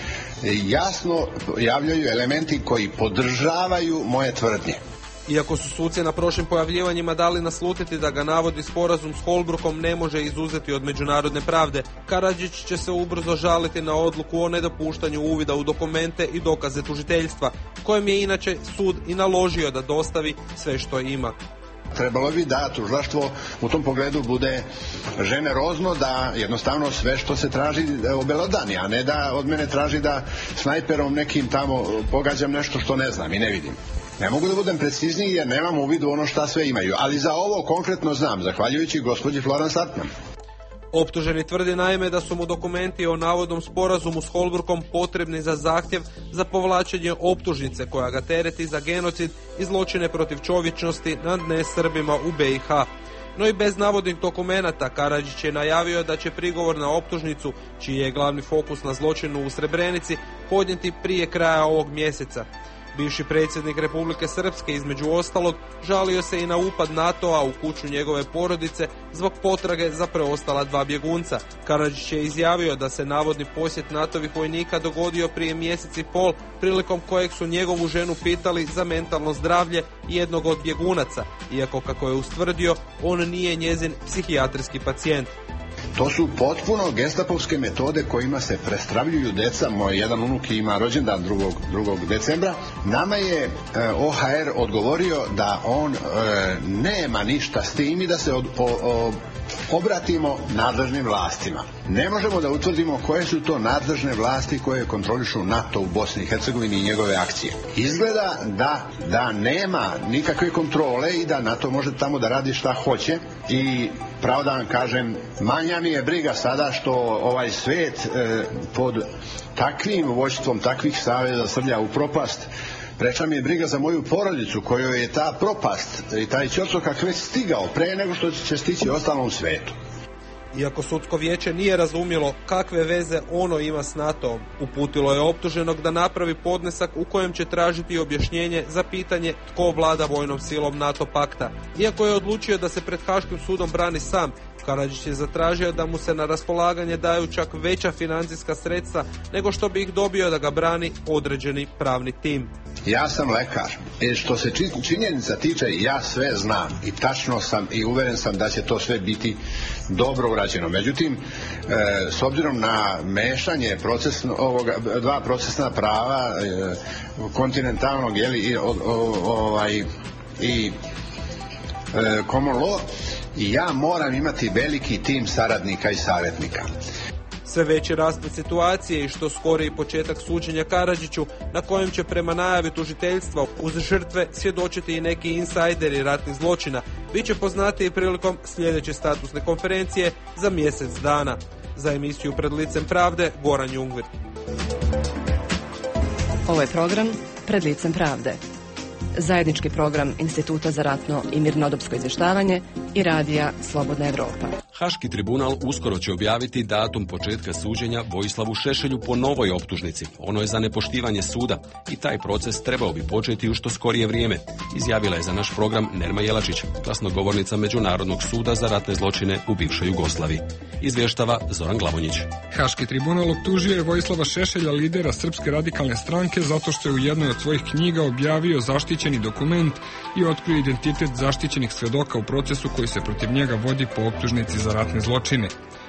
jasno javljaju elementi koji podržavaju moje tvrdnje. Iako su suci na prošlim pojavljivanjima dali naslutiti da ga navodi sporazum s Holbrookom ne može izuzeti od međunarodne pravde, Karadžić će se ubrzo žaliti na odluku o nedopuštanju uvida u dokumente i dokaze tužiteljstva, kojem je inače sud i naložio da dostavi sve što ima. Trebalo bi da tužilaštvo u tom pogledu bude generozno, da jednostavno sve što se traži obelodani, a ne da od mene traži da snajperom nekim tamo pogađam nešto što ne znam i ne vidim. Ne mogu da budem precizniji jer nemam u vidu ono šta sve imaju, ali za ovo konkretno znam, zahvaljujući gospođi Florence Artman. Optuženi tvrdi naime da su mu dokumenti o navodnom sporazumu s Holbrookom potrebni za zahtjev za povlačenje optužnice koja ga tereti za genocid i zločine protiv čovječnosti nad nesrbima u be i ha. No i bez navodnih dokumenata Karadžić je najavio da će prigovor na optužnicu, čiji je glavni fokus na zločinu u Srebrenici, podnijeti prije kraja ovog mjeseca. Bivši predsjednik Republike Srpske, između ostalog, žalio se i na upad NATO-a u kuću njegove porodice zbog potrage za preostala dva bjegunca. Karadžić je izjavio da se navodni posjet NATO-vih vojnika dogodio prije mjesec i pol, prilikom kojeg su njegovu ženu pitali za mentalno zdravlje jednog od bjegunaca, iako, kako je ustvrdio, on nije njezin psihijatrijski pacijent. To su potpuno gestapovske metode kojima se prestravljuju deca. Moj jedan unuk ima rođendan drugog decembra. Nama je e, o ha er odgovorio da on e, nema ništa s tim i da se od, o, o, obratimo nadležnim vlastima. Ne možemo da utvrdimo koje su to nadležne vlasti koje kontrolišu NATO u Bosni i Hercegovini i njegove akcije. Izgleda da, da nema nikakve kontrole i da NATO može tamo da radi šta hoće i pravo da vam kažem, manja mi je briga sada što ovaj svet e, pod takvim vođstvom takvih saveza srlja u propast. Preča mi je briga za moju porodicu kojoj je ta propast i taj ćorsokak već stigao pre nego što će stići ostalom svetu. Iako sudsko vijeće nije razumjelo kakve veze ono ima s NATO-om, uputilo je optuženog da napravi podnesak u kojem će tražiti objašnjenje za pitanje tko vlada vojnom silom NATO pakta. Iako je odlučio da se pred Haškim sudom brani sam, Karadžić je zatražio da mu se na raspolaganje daju čak veća financijska sredstva nego što bi ih dobio da ga brani određeni pravni tim. Ja sam lekar. E što se činjenica tiče, ja sve znam i tačno sam i uveren sam da će to sve biti dobro urađeno. Međutim, e, s obzirom na mešanje procesno, ovoga, dva procesna prava e, kontinentalnog jeli, i, o, o, ovaj, i e, common law, i ja moram imati veliki tim saradnika i savjetnika. Sve veći rasplet situacije i što skoriji početak suđenja Karadžiću, na kojem će prema najavi tužiteljstva uz žrtve svjedočiti i neki insajderi ratnih zločina, bit će poznatiji prilikom sljedeće statusne konferencije za mjesec dana. Za emisiju Pred licem pravde, Goran Jungvir. Ovo je program Pred licem pravde. Zajednički program Instituta za ratno i mirnodopsko izvještavanje i radija Slobodna Evropa. Haški tribunal uskoro će objaviti datum početka suđenja Vojislavu Šešelju po novoj optužnici. Ono je za nepoštivanje suda i taj proces trebao bi početi u što skorije vrijeme, izjavila je za naš program Nerma Jelačić, glasnogovornica Međunarodnog suda za ratne zločine u bivšoj Jugoslaviji. Izvještava Zoran Glavonjić. Haški tribunal optužio je Vojislava Šešelja, lidera Srpske radikalne stranke, zato što je u jednoj od svojih knjiga objavio zaštićeni dokument i otkrio identitet zaštićenih svedoka u procesu koji se protiv njega vodi po optužnici za ratne zločine.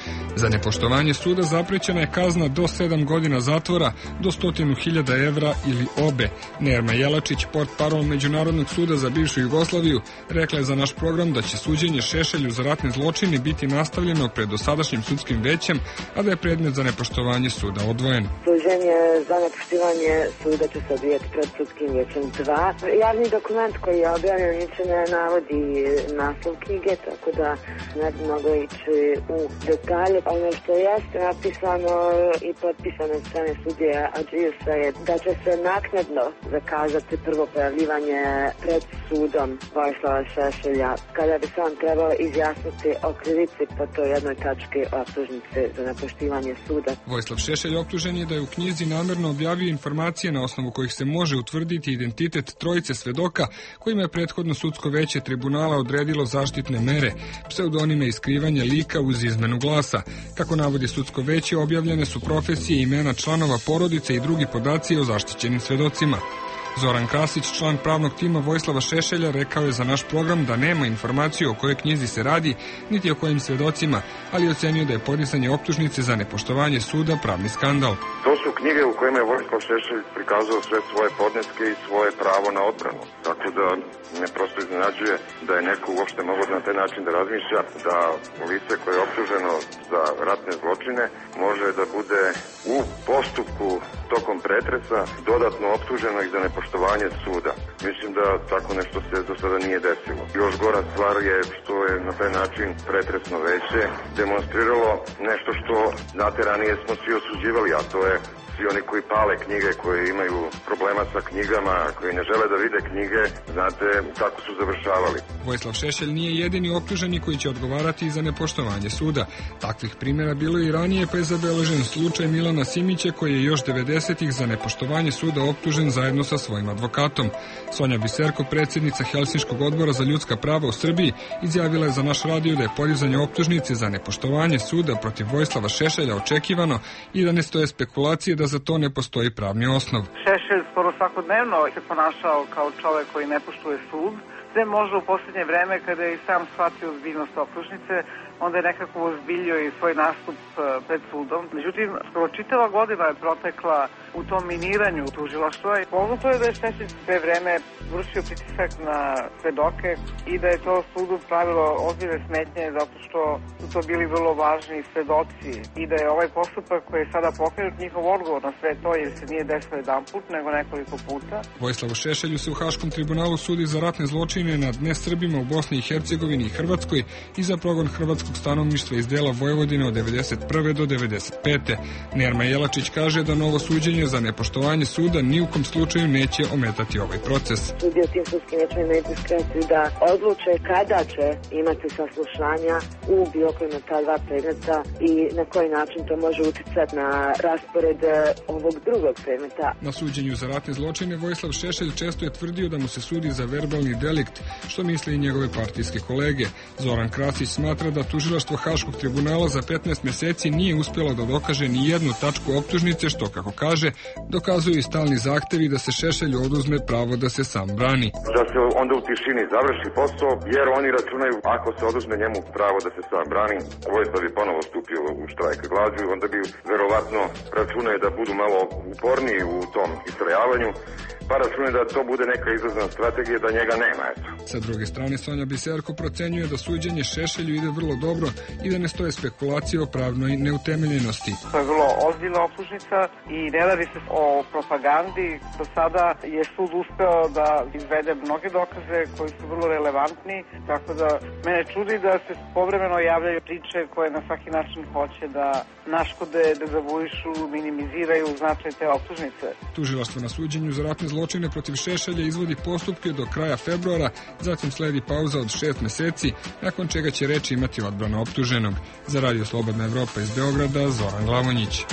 Za nepoštovanje suda zaprećena je kazna do sedam godina zatvora do stotinu hiljada evra ili obe. Nerma Jelačić, portparol Međunarodnog suda za bivšu Jugoslaviju, rekla je za naš program da će suđenje Šešelju za ratne zločine biti nastavljeno pred dosadašnjim sudskim većem, a da je predmet za nepoštovanje suda odvojen. Suđenje za nepoštivanje suda će se odvijeti pred sudskim većem dva. Javni dokument koji je objavljen niče ne navodi naslov knjige, tako da ne bi moglo ići u detalje. Ono što jeste napisano i potpisano od strane sudije Adžiusa je da će se naknadno zakazati prvo pojavljivanje pred sudom Vojislava Šešelja, kada bi se on trebao izjasniti o krivici po toj jednoj tački optužnice za nepoštivanje suda. Vojislav Šešelj optužen je da je u knjizi namerno objavio informacije na osnovu kojih se može utvrditi identitet trojice svedoka kojima je prethodno sudsko veće tribunala odredilo zaštitne mere, pseudonime i skrivanje lika uz izmenu glasa. Kako navodi sudsko veće, objavljene su profesije i imena članova porodice i drugi podaci o zaštićenim svedocima. Zoran Krasić, član pravnog tima Vojislava Šešelja, rekao je za naš program da nema informaciju o kojoj knjizi se radi, niti o kojim svedocima, ali ocenio da je podizanje optužnice za nepoštovanje suda pravni skandal. To su knjige u kojima je Vojislav Šešelj prikazao sve svoje podneske i svoje pravo na odbranu. Tako da me prosto iznenađuje da je neko uopšte mogao na taj način da razmišlja da lice koje je optuženo za ratne zločine može da bude u postupku tokom pretresa dodatno optuženo i za nepoštovanje suda. Mislim da tako nešto se do sada nije desilo. Još gora stvar je što je na taj način pretresno veće demonstriralo nešto što, znate, ranije smo svi osuđivali, a to je svi oni koji pale knjige, koji imaju problema sa knjigama, koji ne žele da vide knjige, znate, tako su završavali. Vojislav Šešelj nije jedini optuženi koji će odgovarati za nepoštovanje suda. Takvih primjera bilo i ranije, pa je zabeležen slučaj Milana Simića, koji je još devedesetih za nepoštovanje suda optužen zajedno sa svojim advokatom. Sonja Biserko, predsjednica Helsinškog odbora za ljudska prava u Srbiji, izjavila je za naš radio da je podizanje optužnice za nepoštovanje suda protiv Vojislava Šešelja očekivano i da ne stoje spekulacije da za to ne postoji pravni osnov. Šešelj skoro svakodnevno se ponašao kao čovek koji ne poštuje sud, sve možda u posljednje vreme kada je i sam shvatio ozbiljnost optužnice, onda je nekako ozbiljio i svoj nastup pred sudom. Međutim, skoro čitava godina je protekla u tom miniranju tužilaštva i poznato je da je Šešelj sve vreme vršio pritisak na svedoke i da je to sudu pravilo ozbiljne smetnje zato što su to bili vrlo važni svedoci i da je ovaj postupak koji je sada pokrenut njihov odgovor na sve to, jer se nije desilo jedan put nego nekoliko puta. Vojislavu Šešelju se u Haškom tribunalu sudi za ratne zločine nad nesrbima u Bosni i Hercegovini i Hrvatskoj i za progon hrvatskog stanovništva iz dela Vojvodine od devedeset prve do devedeset pete. Nerma Jelačić kaže da novo suđenje za nepoštovanje suda ni u kom slučaju neće ometati ovaj proces. Sudije u tim sudskim većima imaju diskreciju da odluče kada će imati saslušanja u bilo kojima ta dva predmeta i na koji način to može uticati na raspored ovog drugog predmeta. Na suđenju za ratne zločine Vojislav Šešelj često je tvrdio da mu se sudi za verbalni delikt, što misle i njegove partijske kolege. Zoran Krasić smatra da tužilaštvo Haškog tribunala za petnaest mjeseci nije uspjelo da dokaže ni jednu tačku optužnice, što, kako kaže, dokazuju i stalni zahtevi da se Šešelju oduzme pravo da se sam brani. Da se onda u tišini završi posao, jer oni računaju ako se oduzme njemu pravo da se sam brani, Vojislav bi ponovo stupio u štrajk glađu, onda bi verovatno računaju da budu malo uporniji u tom istrajavanju, pa računaju da to bude neka izlazna strategija da njega nema, eto. Sa druge strane, Sonja Biserko procenjuje da suđenje Šešelju ide vrlo dobro i da ne stoje spekulacije o pravnoj neutemeljenosti. To je vrlo ozbiljna optužnica i ne radi se o propagandi. Do sada je sud uspeo da izvede mnoge dokaze koji su vrlo relevantni, tako da mene čudi da se povremeno javljaju priče koje na svaki način hoće da naškode, dezavuišu, minimiziraju značaj te optužnice. Tužilaštvo na suđenju za ratne zločine protiv Šešelja izvodi postupke do kraja februara, zatim sledi pauza od šest meseci, nakon čega će reč imati odbrana optuženog. Za Radio Slobodna Evropa iz Beograda, Zoran Glavonjić.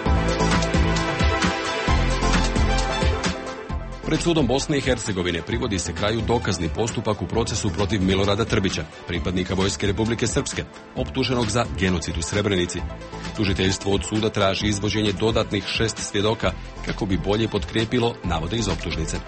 Pred sudom Bosne i Hercegovine privodi se kraju dokazni postupak u procesu protiv Milorada Trbića, pripadnika Vojske Republike Srpske, optuženog za genocid u Srebrenici. Tužiteljstvo od suda traži izvođenje dodatnih šest svjedoka kako bi bolje potkrijepilo navode iz optužnice.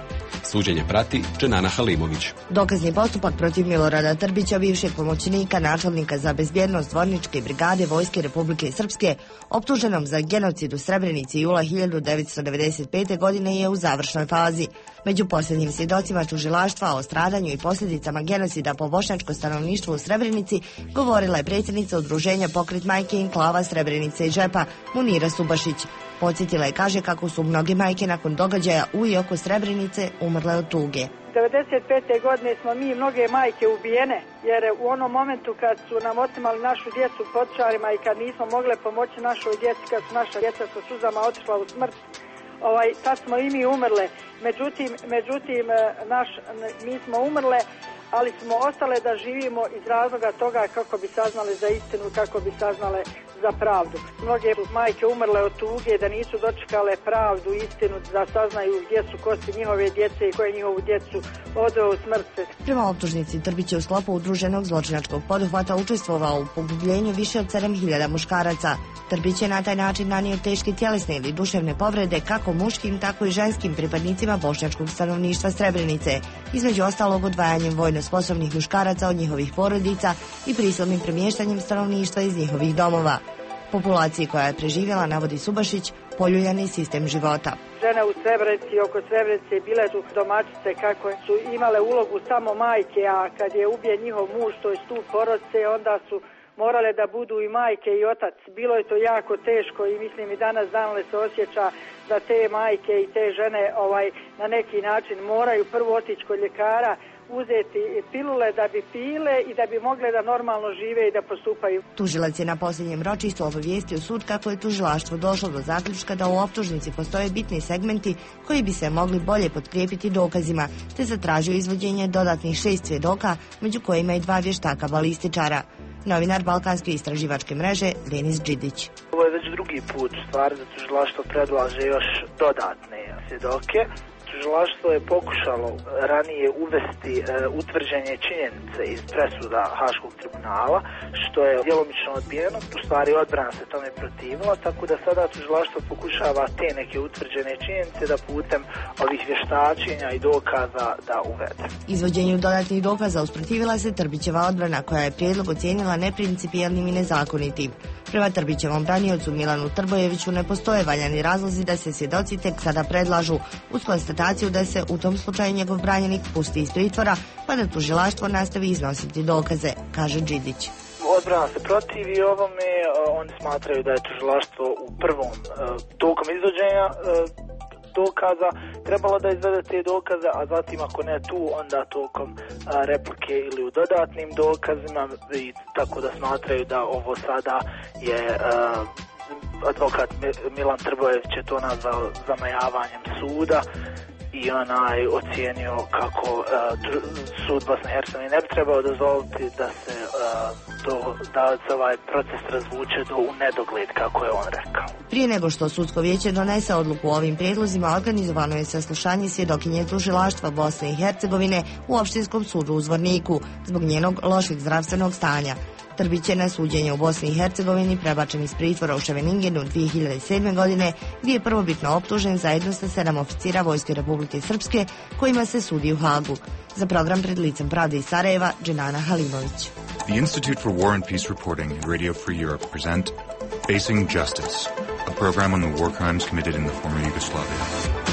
Suđenje prati Dženana Halimović. Dokazni postupak protiv Milorada Trbića, bivšeg pomoćnika načelnika za bezbjednost Zvorničke brigade Vojske Republike Srpske, optuženom za genocid u Srebrenici jula hiljadu devetsto devedeset pete. godine je u završnoj fazi. Među posljednjim svjedocima tužilaštva o stradanju i posljedicama genocida po bošnjačko stanovništvo u Srebrenici govorila je predsjednica udruženja Pokret majke Enklava Srebrenice i Žepa, Munira Subašić. Podsjetila je, kaže, kako su mnoge majke nakon događaja u i oko Srebrenice umrle od tuge. devedeset pete. godine smo mi mnoge majke ubijene, jer u onom momentu kad su nam otimali našu djecu potičarima i kad nismo mogle pomoći našoj djeci, kad su naša djeca sa suzama otišla u smrt, ovaj, tad smo i mi umrle. Međutim, međutim naš, mi smo umrle, ali smo ostale da živimo iz razloga toga kako bi saznale za istinu, kako bi saznale za pravdu. Mnoge majke umrle od tuge, da nisu dočekale pravdu, istinu, da saznaju gdje su kosti njihove djece i koje njihovu djecu odveo u smrt. Prema optužnici, Trbić je u sklopu udruženog zločinačkog poduhvata učestvovao u pogubljenju više od sedam hiljada muškaraca. Trbić je na taj način nanio teške tjelesne ili duševne povrede kako muškim, tako i ženskim pripadnicima bošnjačkog stanovništva Srebrenice, između ostalog odvajanjem vojno sposobnih muškaraca od njihovih porodica i prisilnim premještanjem stanovništva iz njihovih domova. Populaciji koja je preživjela, navodi Subašić, poljuljan je sistem života. Žene u Srebrenici, oko Srebrenice bile su domaćice kako su imale ulogu samo majke, a kad je ubijen njihov muž, to je stup porodice, onda su morale da budu i majke i otac. Bilo je to jako teško i mislim i danas danle se osjeća da te majke i te žene ovaj na neki način moraju prvo otići kod ljekara, uzeti pilule da bi pile i da bi mogle da normalno žive i da postupaju. Tužilac je na posljednjem ročištu obavijestio sud kako je tužilaštvo došlo do zaključka da u optužnici postoje bitni segmenti koji bi se mogli bolje potkrijepiti dokazima, te zatražio izvođenje dodatnih šest svjedoka, među kojima i dva vještaka balističara. Novinar Balkanske istraživačke mreže Denis Đidić. Ovo je već drugi put stvar da tužilaštvo predlaže još dodatne svjedoke. Tužilaštvo je pokušalo ranije uvesti e, utvrđenje činjenice iz presuda Haškog tribunala, što je djelomično odbijeno. U stvari odbrana se tome protivila, tako da sada tužilaštvo pokušava te neke utvrđene činjenice da putem ovih vještačenja i dokaza da uvede. Izvođenju dodatnih dokaza usprotivila se Trbićeva odbrana, koja je prijedlog ocijenila neprincipijelnim i nezakonitim. Prema Trbićevom braniocu Milanu Trbojeviću ne postoje valjani razlozi da se svjedoci tek sada predlažu, uz konstataciju da se u tom slučaju njegov branjenik pusti iz pritvora, pa da tužilaštvo nastavi iznositi dokaze, kaže Đidić. Odbrana se protivi ovome, oni smatraju da je tužilaštvo u prvom tokom izvođenja dokaza trebalo da izvede te dokaze, a zatim ako ne tu, onda tokom a, replike ili u dodatnim dokazima, i tako da smatraju da ovo sada je a, advokat Milan Trbojević je to nazvao zamajavanjem suda i onaj ocijenio kako uh, sud Bosne i Hercegovine ne bi trebao dozvoliti da se uh, do, da se ovaj proces razvuče do u nedogled, kako je on rekao. Prije nego što sudsko vijeće donese odluku o ovim prijedlozima, organizovano je saslušanje svjedokinje tužilaštva Bosne i Hercegovine u Opštinskom sudu u Zvorniku zbog njenog lošeg zdravstvenog stanja. Trbić je na suđenje u Bosni i Hercegovini prebačen iz pritvora u Ševeningenu dvije hiljade sedme. godine, gdje je prvobitno optužen zajedno sa sedam oficira Vojske Republike Srpske, kojima se sudi u Hagu. Za program Pred licem pravde iz Sarajeva, Dženana Halimović. The Institute for War and Peace Reporting and Radio Free Europe present Facing Justice, a program on the war crimes committed in the former Yugoslavia.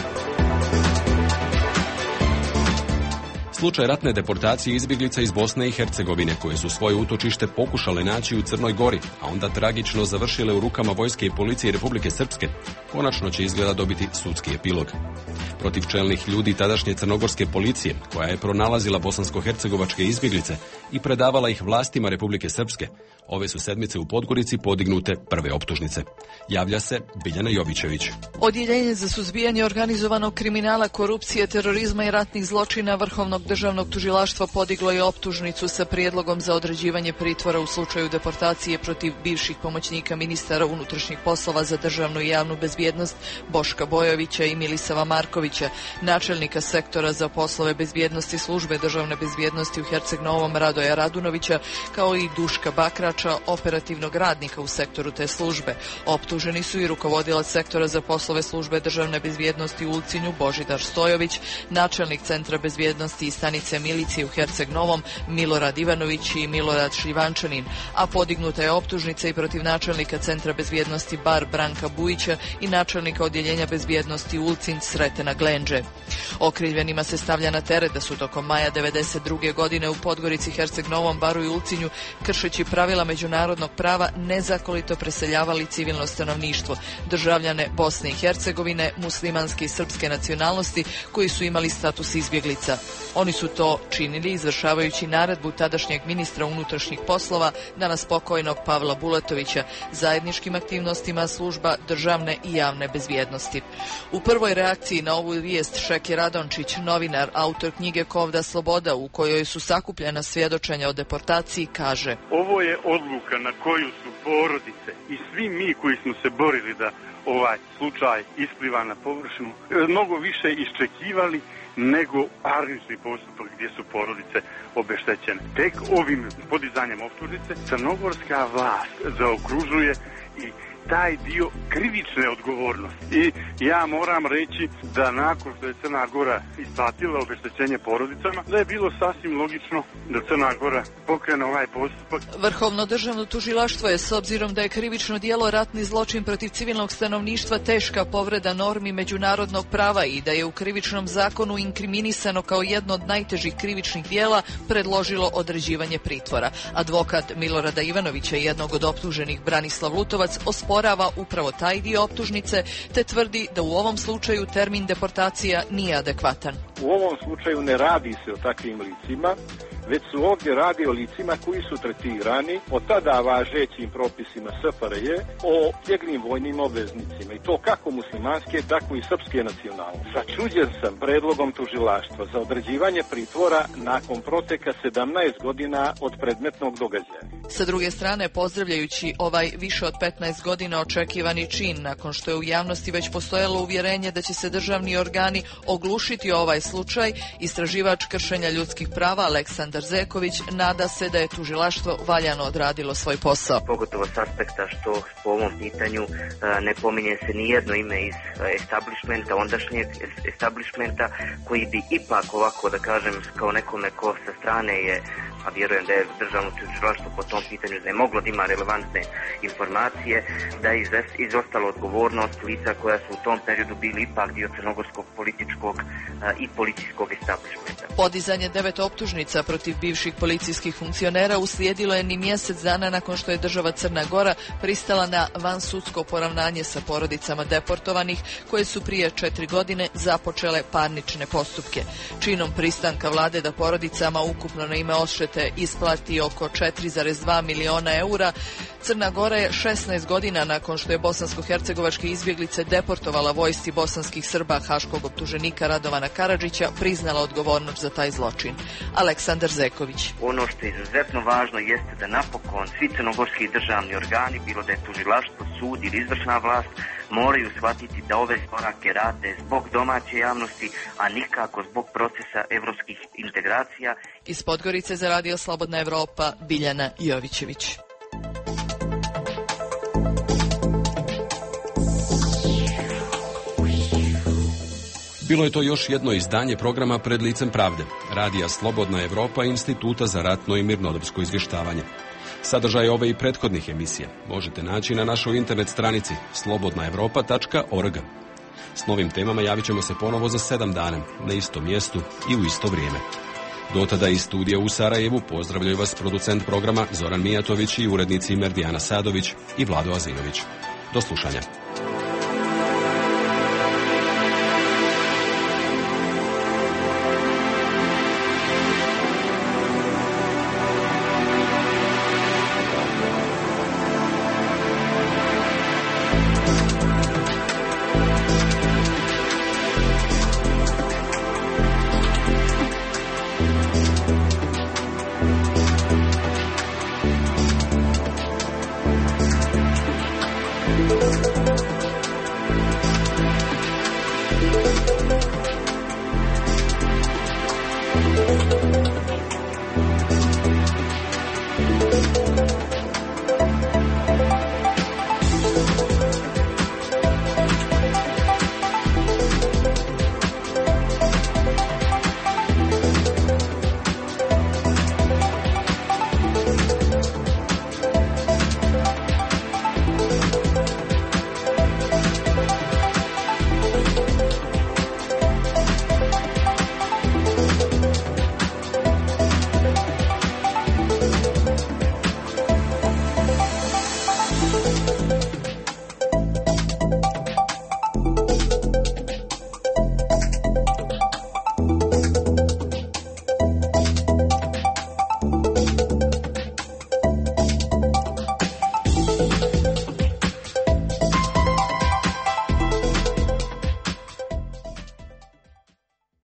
Slučaj ratne deportacije izbjeglica iz Bosne i Hercegovine koje su svoje utočište pokušale naći u Crnoj Gori, a onda tragično završile u rukama vojske i policije Republike Srpske, konačno će izgleda dobiti sudski epilog. Protiv čelnih ljudi tadašnje crnogorske policije, koja je pronalazila bosansko-hercegovačke izbjeglice i predavala ih vlastima Republike Srpske, ove su sedmice u Podgorici podignute prve optužnice. Javlja se Biljana Jovićević. Odjeljenje za suzbijanje organizovanog kriminala, korupcije, terorizma i ratnih zločina Vrhovnog državnog tužilaštva podiglo je optužnicu sa prijedlogom za određivanje pritvora u slučaju deportacije protiv bivših pomoćnika ministara unutrašnjih poslova za državnu i javnu bezbjednost Boška Bojovića i Milisava Markovića, načelnika sektora za poslove bezbjednosti službe državne bezbjednosti u Herceg Novom Radoja Radunovića, kao i Duška Bakrača, istraživača, operativnog radnika u sektoru te službe. Optuženi su i rukovodilac sektora za poslove službe državne bezbjednosti u Ulcinju Božidar Stojović, načelnik Centra bezbjednosti i stanice milicije u Herceg Novom Milorad Ivanović i Milorad Šljivančanin, a podignuta je optužnica i protiv načelnika Centra bezbjednosti Bar Branka Bujića i načelnika odjeljenja bezbjednosti Ulcinj Sretena Glenđe. Okrivljenima se stavlja na teret da su tokom maja devedeset druge godine u Podgorici, Herceg Novom, Baru i Ulcinju, kršeći pravila međunarodnog prava, nezakonito preseljavali civilno stanovništvo, državljane Bosne i Hercegovine, muslimanske i srpske nacionalnosti koji su imali status izbjeglica. Oni su to činili izvršavajući naredbu tadašnjeg ministra unutrašnjih poslova, danas pokojnog Pavla Bulatovića, zajedničkim aktivnostima služba državne i javne bezbjednosti. U prvoj reakciji na ovu vijest Šeke Radončić, novinar, autor knjige Kovda sloboda, u kojoj su sakupljena svjedočenja o deportaciji, kaže: Ovo je odluka na koju su porodice i svi mi koji smo se borili da ovaj slučaj ispliva na površinu mnogo više iščekivali nego parnični postupak gdje su porodice obeštećene. Tek ovim podizanjem optužnice crnogorska vlast zaokružuje i taj dio krivične odgovornosti. I ja moram reći da nakon što je Crna Gora isplatila obeštećenje porodicama, da je bilo sasvim logično da Crna Gora pokrene ovaj postupak. Vrhovno državno tužilaštvo je, s obzirom da je krivično djelo ratni zločin protiv civilnog stanovništva teška povreda normi međunarodnog prava i da je u krivičnom zakonu inkriminisano kao jedno od najtežih krivičnih djela, predložilo određivanje pritvora. Advokat Milorada Ivanovića, jednog od optuženih, Branislav Lutovac, osporava upravo taj dio optužnice, te tvrdi da u ovom slučaju termin deportacija nije adekvatan. U ovom slučaju ne radi se o takvim licima, već su ovdje radi o licima koji su tretirani po tada važećim propisima S F R J o tjegnim vojnim obveznicima, i to kako muslimanske, tako i srpske nacionalnosti. Začuđen sam predlogom tužilaštva za određivanje pritvora nakon proteka sedamnaest godina od predmetnog događaja. Sa druge strane, pozdravljajući ovaj više od petnaest godina očekivani čin, nakon što je u javnosti već postojalo uvjerenje da će se državni organi oglušiti ovaj slučaj, istraživač kršenja ljudskih prava Aleksandar Zeković nada se da je tužilaštvo valjano odradilo svoj posao. Pogotovo s aspekta što po ovom pitanju ne pominje se ni jedno ime iz establishmenta, ondašnjeg establishmenta, koji bi ipak ovako, da kažem, kao nekome ko sa strane je, a vjerujem da je državno tužilaštvo po tom pitanju da je moglo da ima relevantne informacije, da je izostala odgovornost lica koja su u tom periodu bili ipak dio crnogorskog političkog i policijskog establishmenta. Podizanje devet optužnica protiv bivših policijskih funkcionera uslijedilo je ni mjesec dana nakon što je država Crna Gora pristala na vansudsko poravnanje sa porodicama deportovanih, koje su prije četiri godine započele parnične postupke. Činom pristanka vlade da porodicama ukupno na ime odštete isplati oko četiri zarez dva miliona eura, Crna Gora je šesnaest godina nakon što je bosansko-hercegovačke izbjeglice deportovala vojsci bosanskih Srba haškog optuženika Radovana Karadžića priznala odgovornost za taj zločin. Aleksandar Zeković. Ono što je izuzetno važno jeste da napokon svi crnogorski državni organi, bilo da je tužilaštvo, sud ili izvršna vlast, moraju shvatiti da ove korake rade zbog domaće javnosti, a nikako zbog procesa evropskih integracija. Iz Podgorice za Radio Slobodna Evropa, Biljana Jovićević. Bilo je to još jedno izdanje programa Pred licem pravde, Radija Slobodna Evropa i Instituta za ratno i mirnodopsko izvještavanje. Sadržaj ove i prethodnih emisija možete naći na našoj internet stranici slobodna evropa tačka org. S novim temama javit ćemo se ponovo za sedam dana, na istom mjestu i u isto vrijeme. Do tada iz studija u Sarajevu pozdravljaju vas producent programa Zoran Mijatović i urednici Merdijana Sadović i Vlado Azinović. Do slušanja.